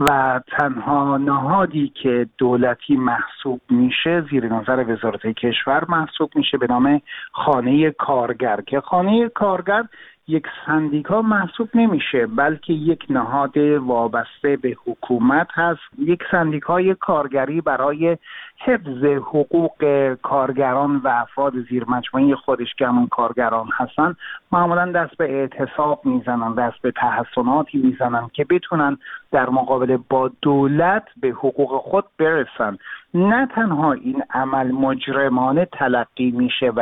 و تنها نهادی که دولتی محسوب میشه زیر نظر وزارت کشور محسوب میشه به نام خانه کارگر، که خانه کارگر یک سندیکا محسوب نمیشه بلکه یک نهاد وابسته به حکومت هست. یک سندیکای کارگری برای حفظ حقوق کارگران و افراد زیر مجموعه خودش که همون کارگران هستن معمولا دست به اعتصاب میزنن، دست به تحصناتی میزنن که بتونن در مقابل با دولت به حقوق خود برسن. نه تنها این عمل مجرمانه تلقی میشه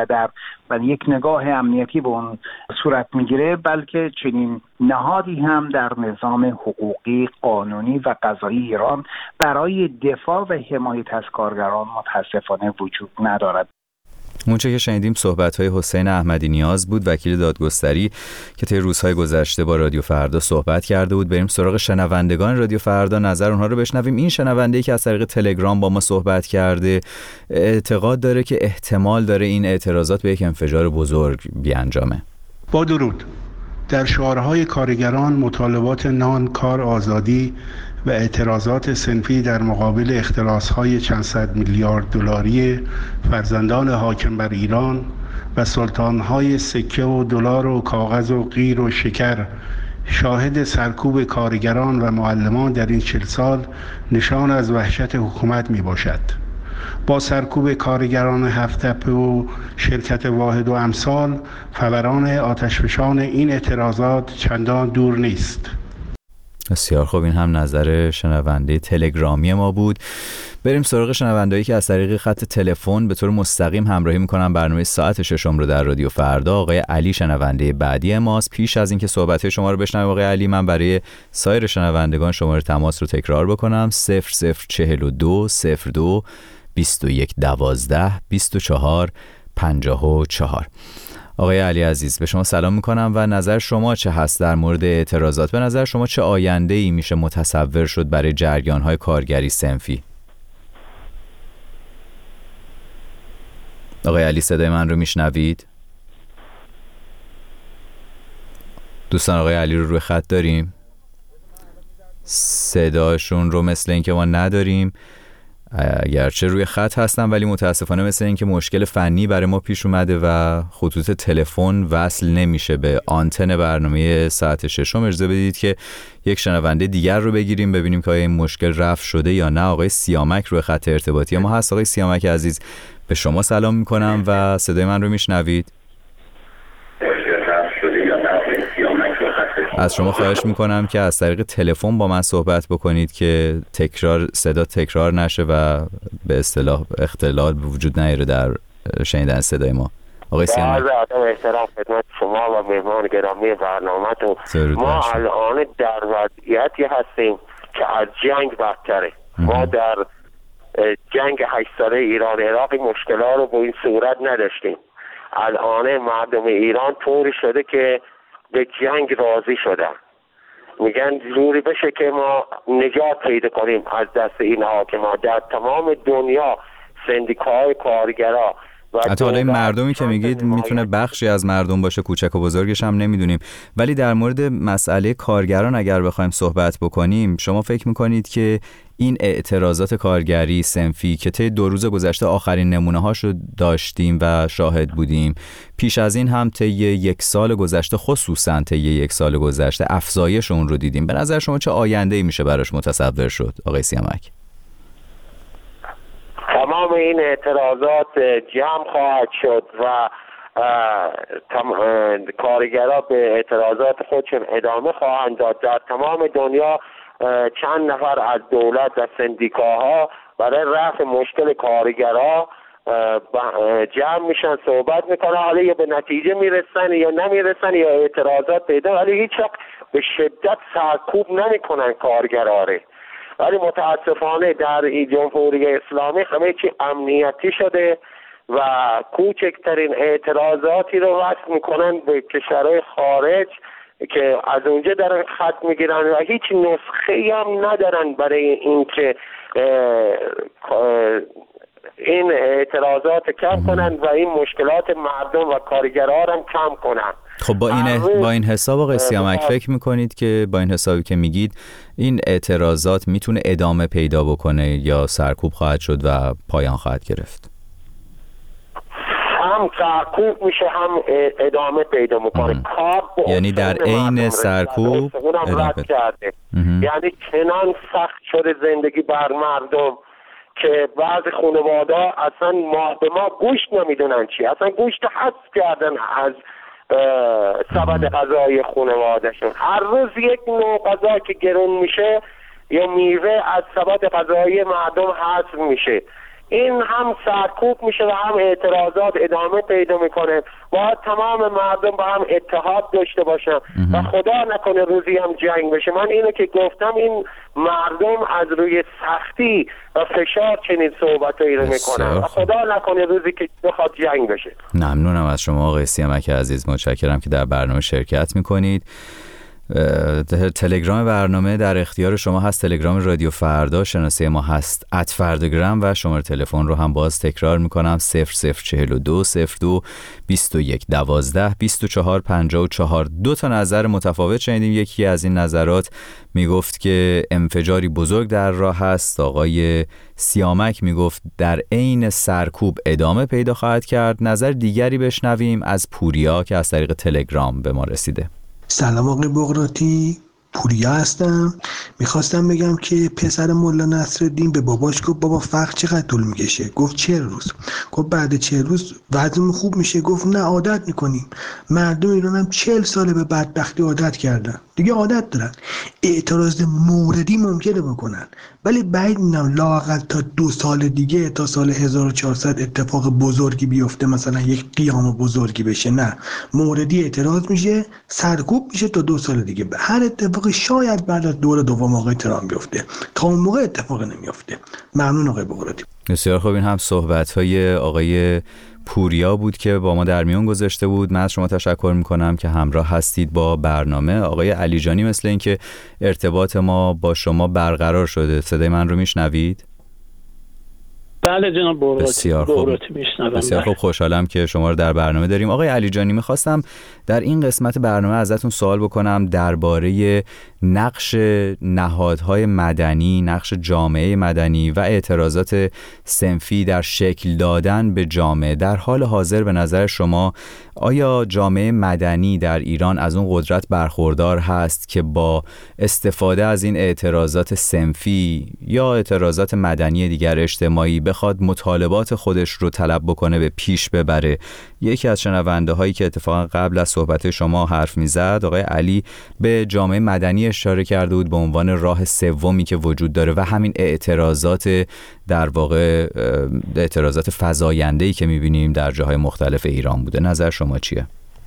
و یک نگاه امنیتی به اون صورت میگیره، بلکه چنین نهادی هم در نظام حقوقی، قانونی و قضایی ایران برای دفاع و حمایت از کارگران متاسفانه وجود ندارد. اونچه که شنیدیم صحبت‌های حسین احمدی نیاز بود، وکیل دادگستری که طی روزهای گذشته با رادیو فردا صحبت کرده بود. بریم سراغ شنوندگان رادیو فردا، نظر اونها رو بشنویم. این شنونده‌ای که از طریق تلگرام با ما صحبت کرده اعتقاد داره که احتمال داره این اعتراضات به یک انفجار بزرگ بیانجامه. با درود. در شعارهای کارگران مطالبات نان، کار، آزادی و اعتراضات صنفی در مقابل اختلاس‌های چند صد میلیارد دلاری فرزندان حاکم بر ایران و سلطان‌های سکه و دلار و کاغذ و قیر و شکر شاهد سرکوب کارگران و معلمان در این 40 سال نشان از وحشت حکومت میباشد. با سرکوب کارگران هفت‌تپه و شرکت واحد و امثال فوران آتشفشان این اعتراضات چندان دور نیست. بسیار خوب، این هم نظر شنونده تلگرامی ما بود. بریم سراغ شنوندهایی که از طریق خط تلفن به طور مستقیم همراهی میکنن برنامه ساعت ششم رو در رادیو فردا. آقای علی شنونده بعدی ماست. پیش از اینکه صحبت شما رو بشنویم آقای علی، من برای سایر شنوندگان شماره تماس رو تکرار بکنم: 0042 02 21 12 24 54. آقای علی عزیز، به شما سلام میکنم و نظر شما چه هست در مورد اعتراضات؟ به نظر شما چه آینده‌ای میشه متصور شد برای جریان‌های کارگری صنفی؟ آقای علی، صدای من رو میشنوید؟ دوستان آقای علی رو روی خط داریم؟ صداشون رو مثل اینکه ما نداریم، اگرچه روی خط هستن ولی متاسفانه مثل اینکه مشکل فنی برای ما پیش اومده و خطوط تلفن وصل نمیشه به آنتن برنامه ساعت ششم. اجازه بدید که یک شنونده دیگر رو بگیریم ببینیم که آیا این مشکل رفع شده یا نه. آقای سیامک روی خط ارتباطی ما هست. آقای سیامک عزیز، به شما سلام میکنم و صدای من رو میشنوید؟ از شما خواهش میکنم که از طریق تلفن با من صحبت بکنید که صدا تکرار نشه و به اصطلاح اختلال وجود نیاره در شنیدن صدای ما. آقای سیامک، با عرض احترام خدمت شما و مهمان گرامی برنامه‌تون، ما الان در وضعیتی هستیم که از جنگ بدتره. ما در جنگ 8 ساله ایران عراق مشکلات رو به این صورت نداشتیم. الان مردم ایران طوری شده که به جنگ راضی شدن، میگن جوری بشه که ما نجات پیدا کنیم از دست این حاکمان. در تمام دنیا سندیکاهای کارگرا حتی حالا این مردمی که میگید میتونه بخشی از مردم باشه، کوچک و بزرگش هم نمیدونیم، ولی در مورد مسئله کارگران اگر بخوایم صحبت بکنیم، شما فکر میکنید که این اعتراضات کارگری صنفی که طی 2 روز گذشته آخرین نمونه هاشو داشتیم و شاهد بودیم، پیش از این هم طی 1 سال گذشته، خصوصا طی 1 سال گذشته افزایش اون رو دیدیم، به نظر شما چه آینده‌ای میشه براش متصور شد آقای سیامک؟ تمام این اعتراضات جمع خواهد شد و کارگرها به اعتراضات خودشون ادامه خواهند داد. در تمام دنیا چند نفر از دولت و سندیکاها برای رفع مشکل کارگرها جمع میشن، صحبت میکنن، حالا یا به نتیجه میرسن یا نمیرسن یا اعتراضات پیدا، ولی هیچ وقت به شدت سرکوب نمیکنن کارگرها. ولی متاسفانه در این جمهوری اسلامی همه چی امنیتی شده و کوچکترین اعتراضاتی رو وصل میکنن به کشورهای خارج که از اونجا دارن خط میگیرن و هیچ نسخه‌ای هم ندارن برای اینکه این اعتراضات کم کنن و این مشکلات مردم و کارگرها هم کم کنن. خب با این حساب آقای سیامک فکر میکنید که با این حسابی که میگید این اعتراضات میتونه ادامه پیدا بکنه یا سرکوب خواهد شد و پایان خواهد گرفت؟ هم سرکوب میشه هم ادامه پیدا میکنه. یعنی در عین سرکوب ادامه کرده. یعنی چنان سخت شده زندگی بر مردم که بعضی خانواده‌ها اصلا ماه به ماه گوشت نمیدونن چی، اصلا گوشت حذف کردن از سبد غذایی خانواده‌شون. هر روز یک نوع غذا که گرون میشه یا میوه از سبد غذایی مردم حذف میشه. این هم سرکوب میشه و هم اعتراضات ادامه پیدا میکنه. باید تمام مردم با هم اتحاد داشته باشن و خدا نکنه روزی هم جنگ بشه. من اینو که گفتم این مردم از روی سختی و فشار چنین صحبتایی رو میکنن و خدا نکنه روزی که بخواد جنگ بشه. ممنونم از شما آقای سیامک عزیز، متشکرم که در برنامه شرکت میکنید. تلگرام برنامه در اختیار شما هست، تلگرام رادیو فردا، شناسه ما هست @فرداگرام و شماره تلفن رو هم باز تکرار میکنم 0042 02 21 12 24 54. دو تا نظر متفاوت شنیدیم. یکی از این نظرات میگفت که انفجاری بزرگ در راه هست، آقای سیامک میگفت در عین سرکوب ادامه پیدا خواهد کرد. نظر دیگری بشنویم از پوریا که از طریق تلگرام به ما رسیده. سلام آقای بغراتی، پوریا هستم. میخواستم بگم که پسر مولا نصرالدین به باباش گفت بابا فقر چقدر طول میکشه؟ گفت 40 روز. گفت بعد 40 روز وضعمون خوب میشه؟ گفت نه عادت میکنیم. مردم ایران هم 40 ساله به بدبختی عادت کردن، دیگه عادت دارن. اعتراض موردی ممکنه بکنن ولی بعید میدونم لااقل تا 2 سال دیگه، تا سال 1400 اتفاق بزرگی بیفته، مثلا یک قیام بزرگی بشه. نه، موردی اعتراض میشه، سرکوب میشه تا 2 سال دیگه. هر اتفاقی شاید بعد از دور دوم آقای ترامپ بیفته، تا اون موقع اتفاق نمیفته. ممنون آقای بغراتی. بسیار خوب. این هم صحبت‌های آقای پوریا بود که با ما در میون گذاشته بود. من از شما تشکر میکنم که همراه هستید با برنامه. آقای علی جانی، مثل این که ارتباط ما با شما برقرار شده. صدای من رو میشنوید؟ بله جناب بغراتی. بسیار خوب. بسیار خوب، خوشحالم که شما رو در برنامه داریم. آقای علی جانی، میخواستم در این قسمت برنامه ازتون سوال بکنم درباره نقش نهادهای مدنی، نقش جامعه مدنی و اعتراضات صنفی در شکل دادن به جامعه. در حال حاضر به نظر شما آیا جامعه مدنی در ایران از اون قدرت برخوردار هست که با استفاده از این اعتراضات صنفی یا اعتراضات مدنی دیگر اجتماعی بخواد مطالبات خودش رو طلب بکنه، به پیش ببره؟ یکی از شنونده هایی که اتفاقا قبل از صحبت شما حرف میزد، آقای علی، به جامعه مدنی اشاره کرده بود به عنوان راه سومی که وجود داره و همین اعتراضات، در واقع اعتراضات فزاینده‌ای که میبینیم در جاهای مختلف ایران بوده. نظر شما چیه؟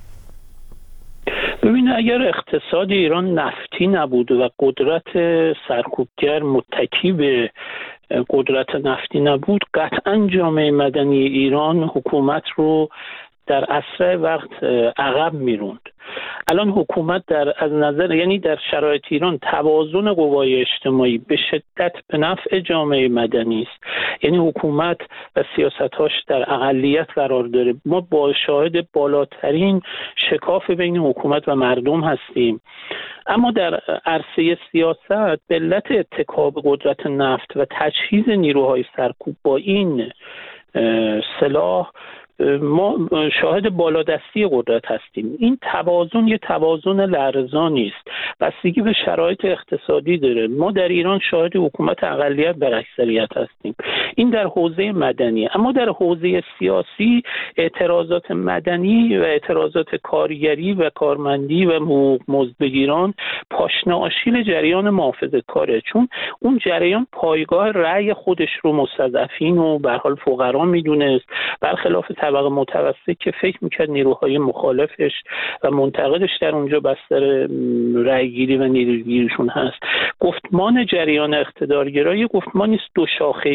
ببینید، اگر اقتصاد ایران نفتی نبود و قدرت سرکوبگر متکی به قدرت نفتی نبود، قطعا جامعه مدنی ایران حکومت رو در اسرع وقت عقب میروند. الان حکومت از نظر، یعنی در شرایط ایران توازن قوای اجتماعی به شدت به نفع جامعه مدنی است. یعنی حکومت و سیاستاش در اقلیت قرار داره. ما با شاهد بالاترین شکاف بین حکومت و مردم هستیم. اما در عرصه سیاست به علت اتکا به قدرت نفت و تجهیز نیروهای سرکوب با این سلاح ما شاهد بالادستی قدرت هستیم. این توازن یه توازن لرزانی است، بستگی به شرایط اقتصادی داره. ما در ایران شاهد حکومت اقلیت بر اکثریت هستیم. این در حوزه مدنی. اما در حوزه سیاسی اعتراضات مدنی و اعتراضات کارگری و کارمندی و مزدبگیران پاشنه آشیل جریان محافظه‌کاره، چون اون جریان پایگاه رأی خودش رو مستضعفین و به هر حال فقرا میدونست، برخلاف طبقه متوسط که فکر میکرد نیروهای مخالفش و منتقدش در اونجا بستر رأیگیری و نیروگیریشون هست. گفتمان جریان اقتدارگرایی گفتمانی است دو شاخه‌ای.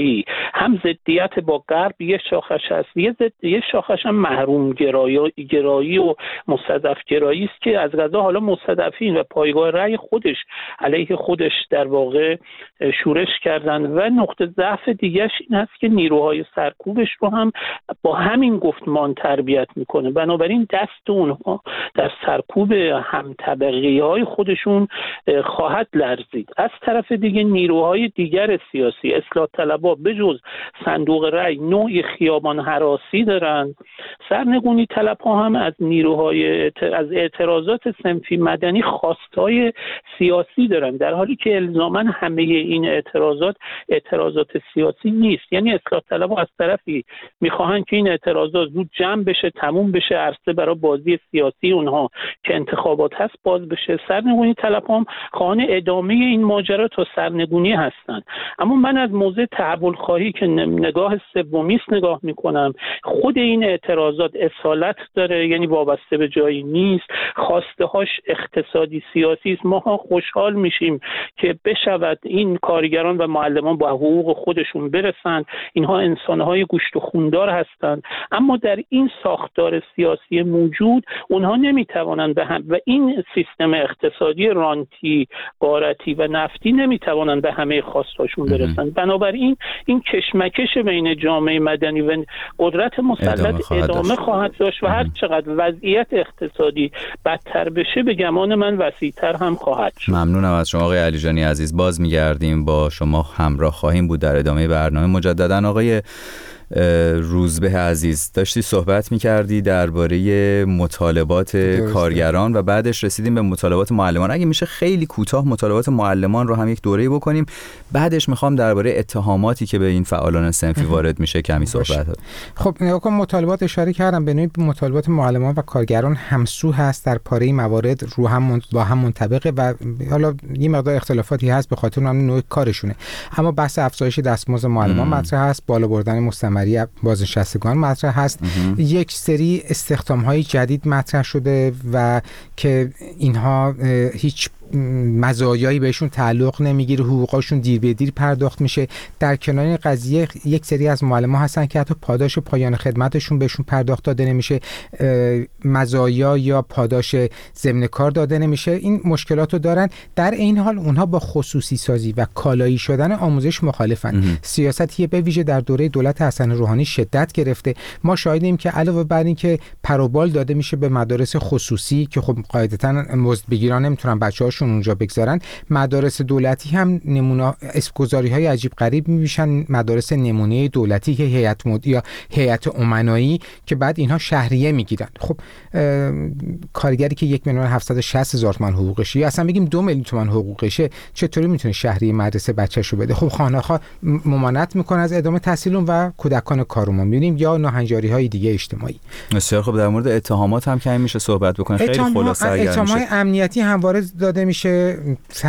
هم ضدیت با غرب یه شاخش هست، یه شاخش هم محروم گرایی و مستضعف گرایی است که از قضا حالا مستضعفین و پایگاه رأی خودش علیه خودش در واقع شورش کردن و نقطه ضعف دیگه‌اش این هست که نیروهای سرکوبش رو هم با همین گفتمان تربیت میکنه. بنابراین دست اونها در سرکوب هم طبقه‌های خودشون خواهد لرزید. از طرف دیگه نیروهای دیگر سیاسی اصلاح طلبها به جز صندوق رأی نوعی خیابان هراسی دارن. سرنگونی طلبها هم از نیروهای از اعتراضات صنفی مدنی خواستهای سیاسی دارن، در حالی که الزاماً همه این اعتراضات سیاسی نیست. یعنی اصلاح طلبها از طرفی میخواهن که این اعتراضات زود جمع بشه، تموم بشه، عرصه برای بازی سیاسی اونها که انتخابات هست باز بشه. سرنگونی طلبها هم خواهان ادامه این ماجرا تا سرنگونی هستن. اما من از موضع تحول خواهی که نگاه سومیست نگاه میکنم، خود این اعتراضات اصالت داره، یعنی وابسته به جایی نیست، خواسته هاش اقتصادی سیاسی است. ما خوشحال میشیم که بشود این کارگران و معلمان با حقوق خودشون برسند. اینها انسانهای گوشت و خوندار هستند، اما در این ساختار سیاسی موجود اونها نمیتوانند به هم و این سیستم اقتصادی رانتی، غارتی و نفتی نمیتوانند به همه خواستاشون برسند. بنابراین این کشمکش بین جامعه مدنی و قدرت مسلط ادامه خواهد داشت و هر چقدر وضعیت اقتصادی بدتر بشه به گمان من وسیع‌تر هم خواهد شد. ممنونم از شما آقای علیجانی عزیز. باز میگردیم با شما همراه خواهیم بود در ادامه برنامه. مجددا آقای روزبه عزیز، داشتی صحبت می‌کردی درباره مطالبات کارگران و بعدش رسیدیم به مطالبات معلمان. اگه میشه خیلی کوتاه مطالبات معلمان رو هم یک دوره‌ای بکنیم، بعدش میخوام درباره اتهاماتی که به این فعالان صنفی وارد میشه کمی صحبت. خب نگاه کن، مطالبات اشاره کردم به نوعی مطالبات معلمان و کارگران همسو هست، در پاره موارد رو هم با هم منطبقه و حالا یه مقدار اختلافاتی هست به خاطر اون نوع کارشونه. اما بحث افزایش دستمزد معلمان مطرح هست، بالا بردن مستمری بازنشستگان مطرح هست، یک سری استخدام‌های جدید مطرح شده و که اینها هیچ مزایایی بهشون تعلق نمیگیره، حقوقاشون دیر به دیر پرداخت میشه. در کنار این قضیه یک سری از معلمان هستن که حتی پاداش پایان خدمتشون بهشون پرداخت داده نمیشه، مزایا یا پاداش ضمن کار داده نمیشه. این مشکلات رو دارن. در این حال اونها با خصوصی سازی و کالایی شدن آموزش مخالفن. سیاستی به ویژه در دوره دولت حسن روحانی شدت گرفته. ما شاهدیم که علاوه بر این که پروبال داده میشه به مدارس خصوصی که خب قاعدتاً مزد بگیران نمیتونن بچه‌هاشون اونجا بگذارن، مدارس دولتی هم نمونه اسم‌گذاری‌های عجیب غریب میشن، مدارس نمونه دولتی که هیئت مدیره یا هیئت امنایی که بعد اینها شهریه میگیرن. خب کارگری که 1,760,000 تومان حقوقشه یا اصلا بگیم 2 میلیون تومان حقوقشه چطوری میتونه شهریه مدرسه بچه‌شو بده؟ خب خانه‌ها ممانعت میکنه از ادامه تحصیل و کودکان کارما میبینیم یا ناهنجاری‌های دیگه اجتماعی. بسیار خب، در مورد اتهامات هم که میشه صحبت بکنه. خیلی خلاصه اتهامات امنیتی همواره داده میشه،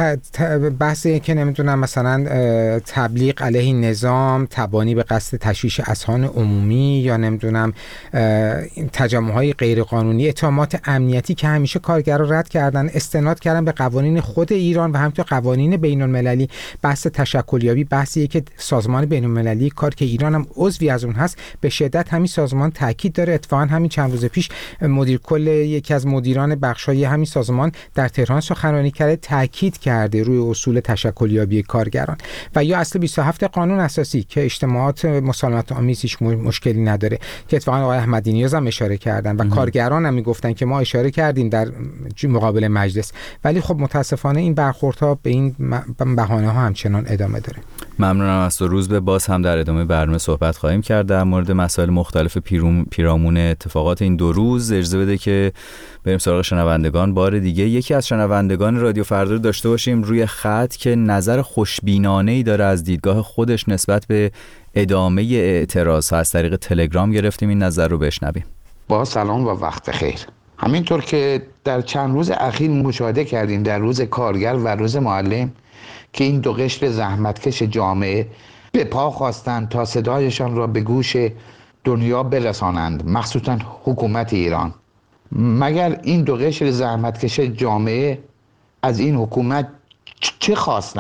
بحثی که نمیدونم مثلا تبلیغ علیه نظام، تبانی به قصد تشویش اذهان عمومی یا نمیدونم تجمع‌های غیر قانونی، اتهامات امنیتی که همیشه کارگران رد کردن، استناد کردن به قوانین خود ایران و همینطور قوانین بین‌المللی. بحث تشکلیابی بحثیه که سازمان بین‌المللی کار که ایران هم عضوی از اون هست به شدت همین سازمان تاکید داره. اتفاقا همین چند روز پیش مدیر کل یکی از مدیران بخش‌های همین سازمان در تهران سخنرانی کرده، تاکید کرده روی اصول تشکلیابی کارگران و یا اصل 27 قانون اساسی که اجتماعات مسالمت آمیز هیچ مشکلی نداره که اتفاقا آقای احمدی نیاز هم اشاره کردن و کارگران هم میگفتن که ما اشاره کردیم در مقابل مجلس، ولی خب متاسفانه این برخوردها به این بهانه ها همچنان ادامه داره. ممنونم از تو روز. به باز هم در ادامه برنامه صحبت خواهیم کرد در مورد مسائل مختلف پیرامون اتفاقات این دو روز. اجازه بده که بریم سراغ شنوندگان. بار دیگه یکی از شنوندگان رادیو فردا رو داشته باشیم روی خط که نظر خوشبینانه‌ای داره از دیدگاه خودش نسبت به ادامه اعتراض. از طریق تلگرام گرفتیم این نظر رو بشنویم. با سلام و وقت خیر. همینطور که در چند روز اخیر مشاهده کردیم، در روز کارگر و روز معلم، که این دو قشر زحمتکش جامعه به پا خواستند تا صدایشان را به گوش دنیا برسانند، مخصوصا حکومت ایران. مگر این دو قشر زحمتکش جامعه از این حکومت چه خواستند؟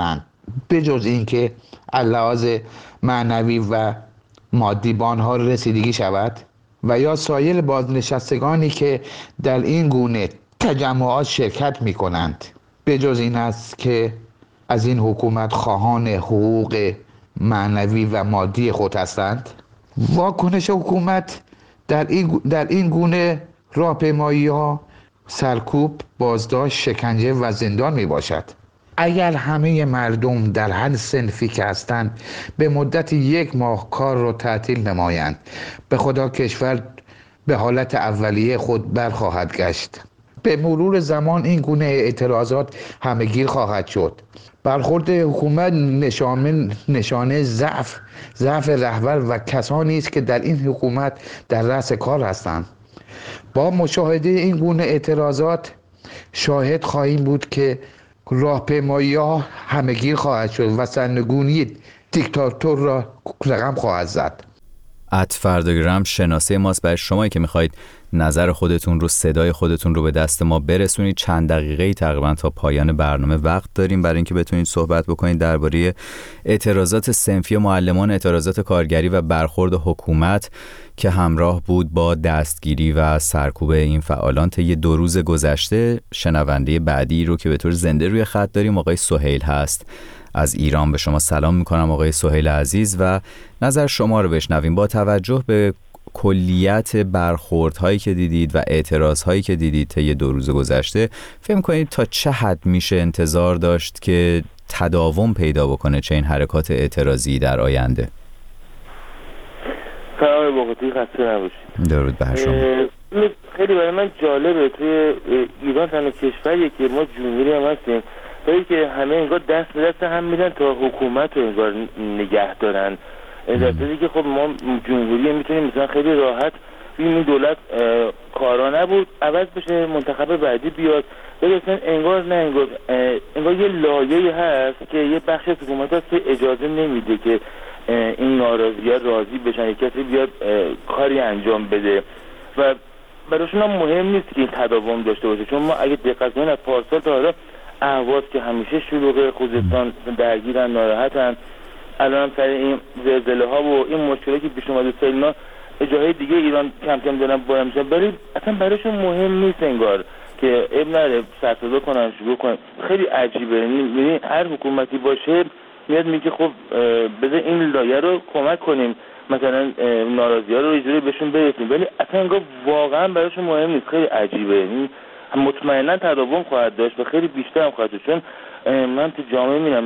بجز اینکه لحاظ معنوی و مادی به آنها رسیدگی شود؟ و یا سایر بازنشستگانی که در این گونه تجمعات شرکت می کنند بجز این است که از این حکومت خواهان حقوق معنوی و مادی خود هستند؟ واکنش حکومت در این گونه راهپیمایی ها سرکوب، بازداشت، شکنجه و زندان می باشد. اگر همه مردم در هر صنفی که هستند به مدت 1 ماه کار را تعطیل نمایند، به خدا کشور به حالت اولیه خود برخواهد گشت. به مرور زمان این گونه اعتراضات همه‌گیر خواهد شد. برخورد حکومت نشانه ضعف رهبر و کسانی است که در این حکومت در رأس کار هستند. با مشاهده این گونه اعتراضات شاهد خواهیم بود که راهپیمایی‌ها همه‌گیر خواهد شد و سرنگونی دیکتاتور را رقم خواهد زد. @فرداگرام شناسه ماست برای شمایی که میخواید نظر خودتون رو، صدای خودتون رو به دست ما برسونید. چند دقیقه‌ای تقریبا تا پایان برنامه وقت داریم برای اینکه بتونید صحبت بکنید درباره اعتراضات صنفی معلمان، اعتراضات کارگری و برخورد حکومت که همراه بود با دستگیری و سرکوب این فعالان طی 2 روز گذشته. شنونده بعدی رو که به طور زنده روی خط داریم آقای سهیل هست از ایران. به شما سلام میکنم آقای سهیل عزیز و نظر شما رو بشنویم. با توجه به کلیت برخوردهایی که دیدید و اعتراضهایی که دیدید طی 2 روز گذشته، فکر می‌کنید تا چه حد میشه انتظار داشت که تداوم پیدا بکنه چه این حرکات اعتراضی در آینده؟ سلام بقیتی، خسته نباشید. درود بر شما. خیلی برای من جالبه توی ایران تنها کشوریه که ما جمهوری هم هستیم ولی که همه انگار دست به دست هم میدن تا حکومت رو انگار نگه دارن. در صورتی که خب ما جمهوری میتونیم مثلا خیلی راحت این دولت کارا نبود عوض بشه، منتخب بعدی بیاد، ولی اصلا انگار نه، انگار یه لایه‌ای هست که یه بخش از حکومت هست که اجازه نمیده که این ناراضی‌ها راضی بشن، کسی بیاد کاری انجام بده و براشون هم مهم نیست که این تداوم داشته باشه. چون ما اگه دقت کنیم از پارسال تا حالا اهواز که همیشه شلوغه، خوزستان درگیرن، ناراحتن، الان هم سر این زلزله ها و این مشکلاتی که پیش اومده سیلنا جاهای دیگه ایران کم کم دارن بالا میشن، ولی اصلا براشون مهم نیست انگار که اب نره سرسازا کنن، شروع کنن. خیلی عجیبه. یعنی هر حکومتی باشه میاد میگه خب بذار این لایه رو کمک کنیم، مثلا ناراضی‌ها رو اینجوری بهشون برسیم، ولی اصلا انگار واقعا براشون مهم نیست. خیلی عجیبه. یعنی مطمئنا تداوم خواهد داشت و خیلی بیشتر هم خواهد داشت. چون من تو جامعه میبینم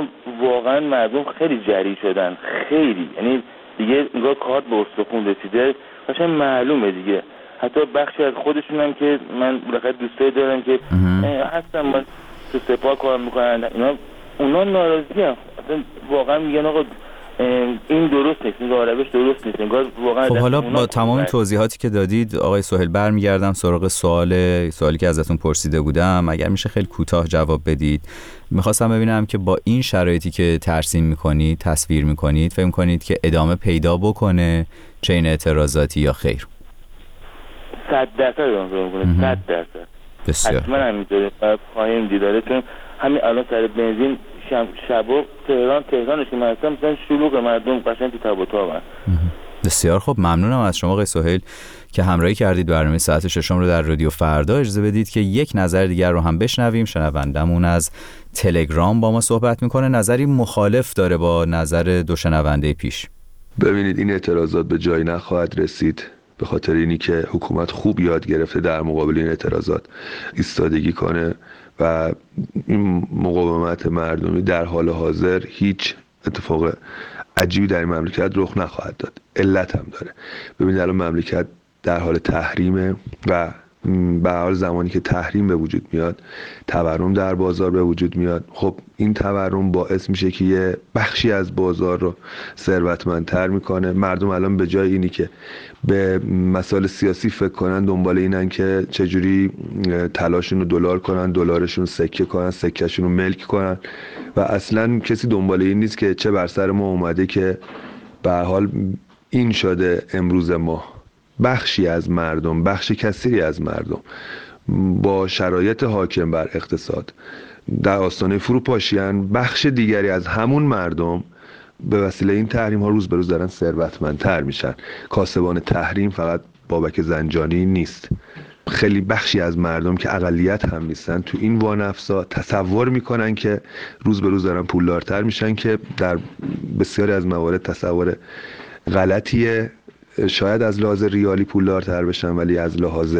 مردم خیلی جری شدن، خیلی، یعنی دیگه انگار کارت به استخون رسیده، قشنگ معلومه دیگه. حتی بخشی از خودشون هم که من بالاخره دوستایی دارم که هستن با تو سپاه کار میکنن، اونا ناراضی هم اصلا واقعا میگن آقا این درست نیست، این روش درست نیست. انگار واقعا خب حالا با تمام این توضیحاتی که دادید آقای سهیل برمیگردم سراغ سوالی که ازتون پرسیده بودم. اگر میشه خیلی کوتاه جواب بدید. میخواستم ببینم که با این شرایطی که ترسیم میکنید، تصویر میکنید، فکر میکنید که ادامه پیدا بکنه چه این اعتراضاتی یا خیر؟ 100% ادامه پیدا میکنه. 100%. بسیار. حتما همینطوره. خواهیم دیداره. چون همین الان سر بنزین شبا تهرانش که من هستم مثلا شلوغ، مردم قشنگ تو تاب و تابن. بسیار خب، ممنونم از شما آقای سهیل که همراهی کردید. برنامه ساعت 6 رو در رادیو فردا. اجازه بدید که یک نظر دیگر رو هم بشنویم. شنوندمون از تلگرام با ما صحبت میکنه، نظری مخالف داره با نظر 2 شنونده پیش. ببینید این اعتراضات به جایی نخواهد رسید، به خاطر اینی که حکومت خوب یاد گرفته در مقابل این اعتراضات ایستادگی کنه و این مقاومت مردمی در حال حاضر هیچ اتفاق عجیبی در این مملکت رخ نخواهد داد. علت هم داره. ببینید الان مملکت در حال تحریمه و به هر حال زمانی که تحریم به وجود میاد تورم در بازار به وجود میاد. خب این تورم باعث میشه که یه بخشی از بازار رو ثروتمندتر میکنه. مردم الان به جای اینی که به مسائل سیاسی فکر کنن دنبال اینن که چجوری طلاشون رو دلار کنن، دلارشون رو سکه کنن، سکهشون رو ملک کنن و اصلا کسی دنبال این نیست که چه بر سر ما اومده که به هر حال این شده امروز ما. بخشی از مردم، بخش کثیری از مردم با شرایط حاکم بر اقتصاد در آستانه فروپاشی‌اند، بخش دیگری از همون مردم به وسیله این تحریم ها روز به روز دارن ثروتمندتر میشن. کاسبان تحریم فقط بابک زنجانی نیست، خیلی بخشی از مردم که اقلیت هم نیستن تو این وانفسا تصور میکنن که روز به روز دارن پولدارتر میشن، که در بسیاری از موارد تصور غلطیه. شاید از لحاظ ریالی پولدارتر بشن، ولی از لحاظ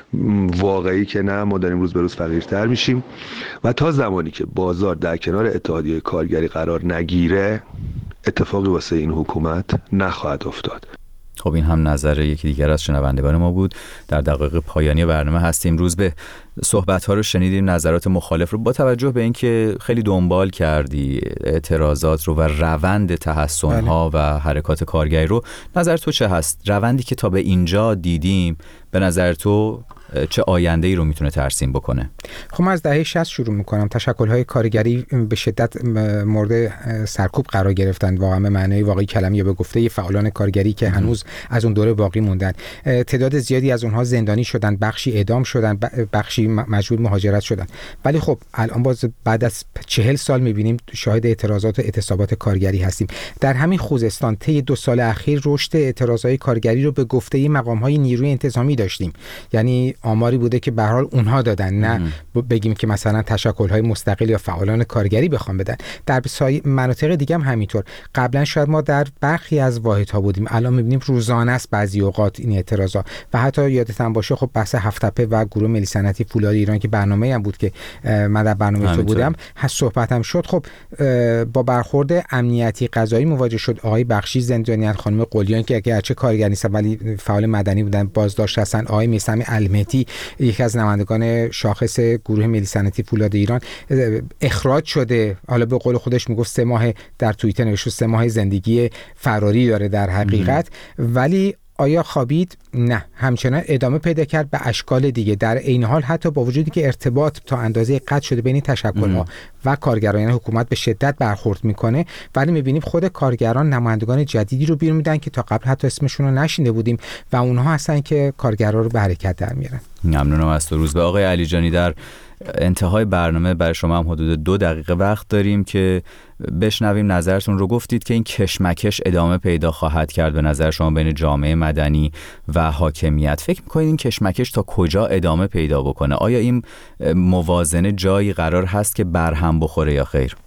واقعی که نه، ما داریم روز به روز فقیرتر میشیم و تا زمانی که بازار در کنار اتحادیه کارگری قرار نگیره اتفاقی واسه این حکومت نخواهد افتاد. خب این هم نظر یکی دیگر از شنوندگان ما بود. در دقایق پایانی برنامه هستیم. روز به صحبت‌ها رو شنیدیم، نظرات مخالف رو. با توجه به اینکه خیلی دنبال کردی اعتراضات رو و روند تحسن‌ها و حرکات کارگری رو، نظر تو چه هست؟ روندی که تا به اینجا دیدیم به نظر تو چه آینده‌ای رو میتونه ترسیم بکنه؟ خب من از دهه 60 شروع میکنم. تشکل‌های کارگری به شدت مورد سرکوب قرار گرفتن، واقعا به معنای واقعی کلمه، یا به گفته فعالان کارگری که هنوز از اون دوره باقی موندن. تعداد زیادی از اونها زندانی شدن، بخشی اعدام شدن، بخشی مجبور مهاجرت شدن. ولی خب الان باز بعد از 40 سال میبینیم شاهد اعتراضات و اعتصابات کارگری هستیم. در همین خوزستان طی 2 سال اخیر رشد اعتراضات کارگری رو به گفته مقام‌های نیروی انتظامی داشتیم. یعنی آماری بوده که به هر حال اونها دادن، نه بگیم که مثلا تشکل‌های مستقل یا فعالان کارگری بخوام بدن. در مناطق دیگه هم همینطور. قبلا شاید ما در برخی از واحدها بودیم، الان می‌بینیم روزانه است بعضی اوقات این اعتراضات. و حتی یادتون باشه خب بحث هفت‌تپه و گروه ملی صنعتی فولاد ایران که برنامه‌ای هم بود که من در برنامه تو بودم، صحبتم شد. خب با برخورد امنیتی قضایی مواجه شد. آقای بخشی زندانیان، خانم قلیان که اگرچه کارگر نیستن ولی فعال مدنی بودن بازداشت هستن، آقای میثم المهدی یکی از نمایندگان شاخص گروه ملی صنعتی فولاد ایران اخراج شده. حالا به قول خودش میگفت 3 ماه، در توییتر نوشته 3 ماه زندگی فراری داره در حقیقت. ولی آیا خوابید؟ نه، همچنان ادامه پیدا کرد به اشکال دیگه. در این حال حتی با وجودی که ارتباط تا اندازه قطع شده بین تشکل‌ها و کارگران، یعنی حکومت به شدت برخورد میکنه، ولی میبینیم خود کارگران نمایندگان جدیدی رو بیرون میدن که تا قبل حتی اسمشون رو نشنیده بودیم و اونها هستن که کارگران رو به حرکت در میارن. ممنونم از تو. روز به آقای علیجانی، در انتهای برنامه برای شما هم حدود 2 دقیقه وقت داریم که بشنویم نظرتون رو. گفتید که این کشمکش ادامه پیدا خواهد کرد به نظر شما بین جامعه مدنی و حاکمیت. فکر می‌کنید این کشمکش تا کجا ادامه پیدا بکنه؟ آیا این موازنه جایی قرار هست که برهم بخوره یا خیر؟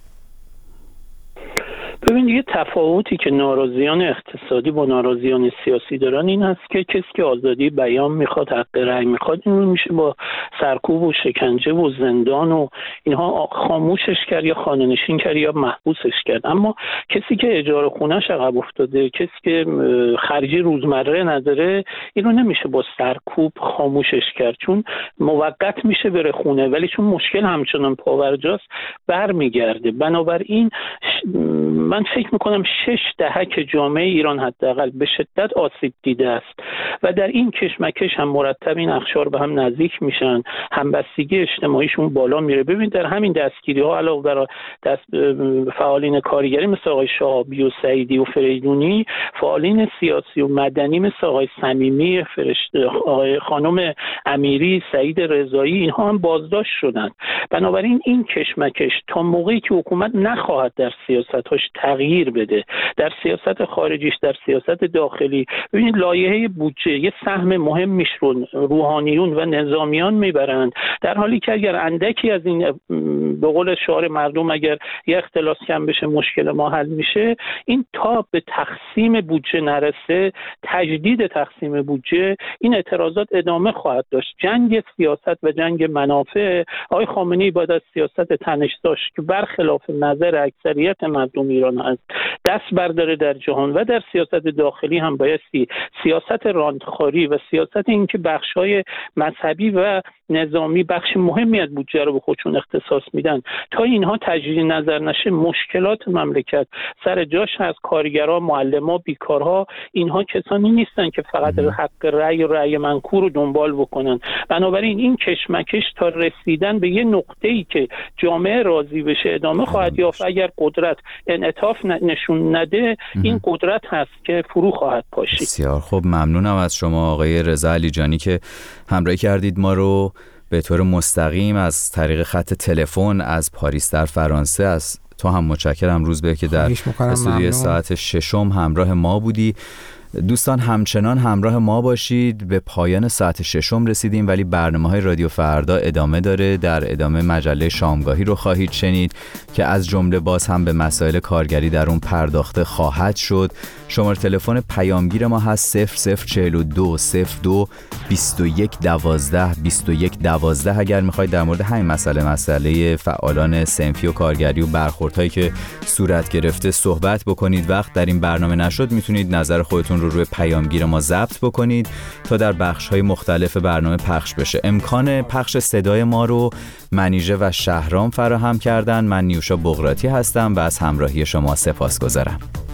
ببین، یه تفاوتی که ناراضیان اقتصادی با ناراضیان سیاسی دارن این هست که کسی که آزادی بیان میخواد، حق رأی میخواد، این رو میشه با سرکوب و شکنجه و زندان و اینها خاموشش کرد یا خانه‌نشین کرد یا محبوسش کرد. اما کسی که اجاره خونه‌اش عقب افتاده، کسی که خرجی روزمره نداره، این رو نمیشه با سرکوب خاموشش کرد، چون موقت میشه بره خونه، ولی چون مشکل همچنان پاورجاست برمیگرده. بنابراین من فکر میکنم 6 دهک جامعه ایران حداقل به شدت آسیب دیده است و در این کشمکش هم مرتب این اقشار به هم نزدیک میشن، همبستگی اجتماعیشون بالا میره. ببین در همین دستگیری ها علاوه بر فعالین کارگری مثل آقای شهابی و سعیدی و فریدونی، فعالین سیاسی و مدنی مثل آقای صمیمی، آقای خانم امیری، سعید رضایی، اینها هم بازداشت شدند. بنابراین این کشمکش تا موقعی که حکومت نخواهد در سیاست‌هاش تغییر بده، در سیاست خارجیش، در سیاست داخلی، ببینید لایحه بودجه یه سهم مهمیش رو روحانیون و نظامیان میبرند، در حالی که اگر اندکی از این به قول شعار مردم اگر یه اختلاس کم بشه مشکل ما حل میشه، این تا به تقسیم بودجه نرسه، تجدید تقسیم بودجه، این اعتراضات ادامه خواهد داشت. جنگ سیاست و جنگ منافع، آقای خامنه‌ای باید از سیاست تنش داشت که برخلاف نظر اکثریت مردم ایران هست دست برداره در جهان و در سیاست داخلی هم بایستی سیاست راندخواری و سیاست این که بخش‌های مذهبی و نظامی بخش مهمی از بودجه رو به خودشون اختصاص میدن، تا اینها تجدید نظر نشه مشکلات مملکت سر جاش هست. کارگرها، معلم‌ها، بیکارها، اینها کسانی نیستن که فقط حق رأی و رأی منکور رو دنبال بکنن. بنابراین این کشمکش تا رسیدن به یه نقطه‌ای که جامعه راضی بشه ادامه خواهد یافت. اگر قدرت انعطاف نشون نده، این قدرت هست که فرو خواهد پاشید. بسیار خوب، ممنونم از شما آقای رضا علیجانی که همراهی کردید ما رو. به طور مستقیم از طریق خط تلفن از پاریس در فرانسه. از تو هم متشکرم روزبه که در استودیو ساعت 6 همراه ما بودی. دوستان همچنان همراه ما باشید. به پایان ساعت 6 رسیدیم، ولی برنامه‌های رادیو فردا ادامه داره. در ادامه مجله شامگاهی رو خواهید شنید که از جمله باز هم به مسائل کارگری در اون پرداخته خواهد شد. شماره تلفن پیامگیر ما هست 0042 02 21 12 21 12. اگر میخواید در مورد همین مسئله فعالان صنفی و کارگری و برخوردهایی که صورت گرفته صحبت بکنید، وقت در این برنامه نشد، میتونید نظر خودتون رو روی پیامگیر ما ضبط بکنید تا در بخش‌های مختلف برنامه پخش بشه. امکان پخش صدای ما رو منیژه و شهرام فراهم کردن. من نیوشا بغراتی هستم و از همراهی شما سپاسگزارم.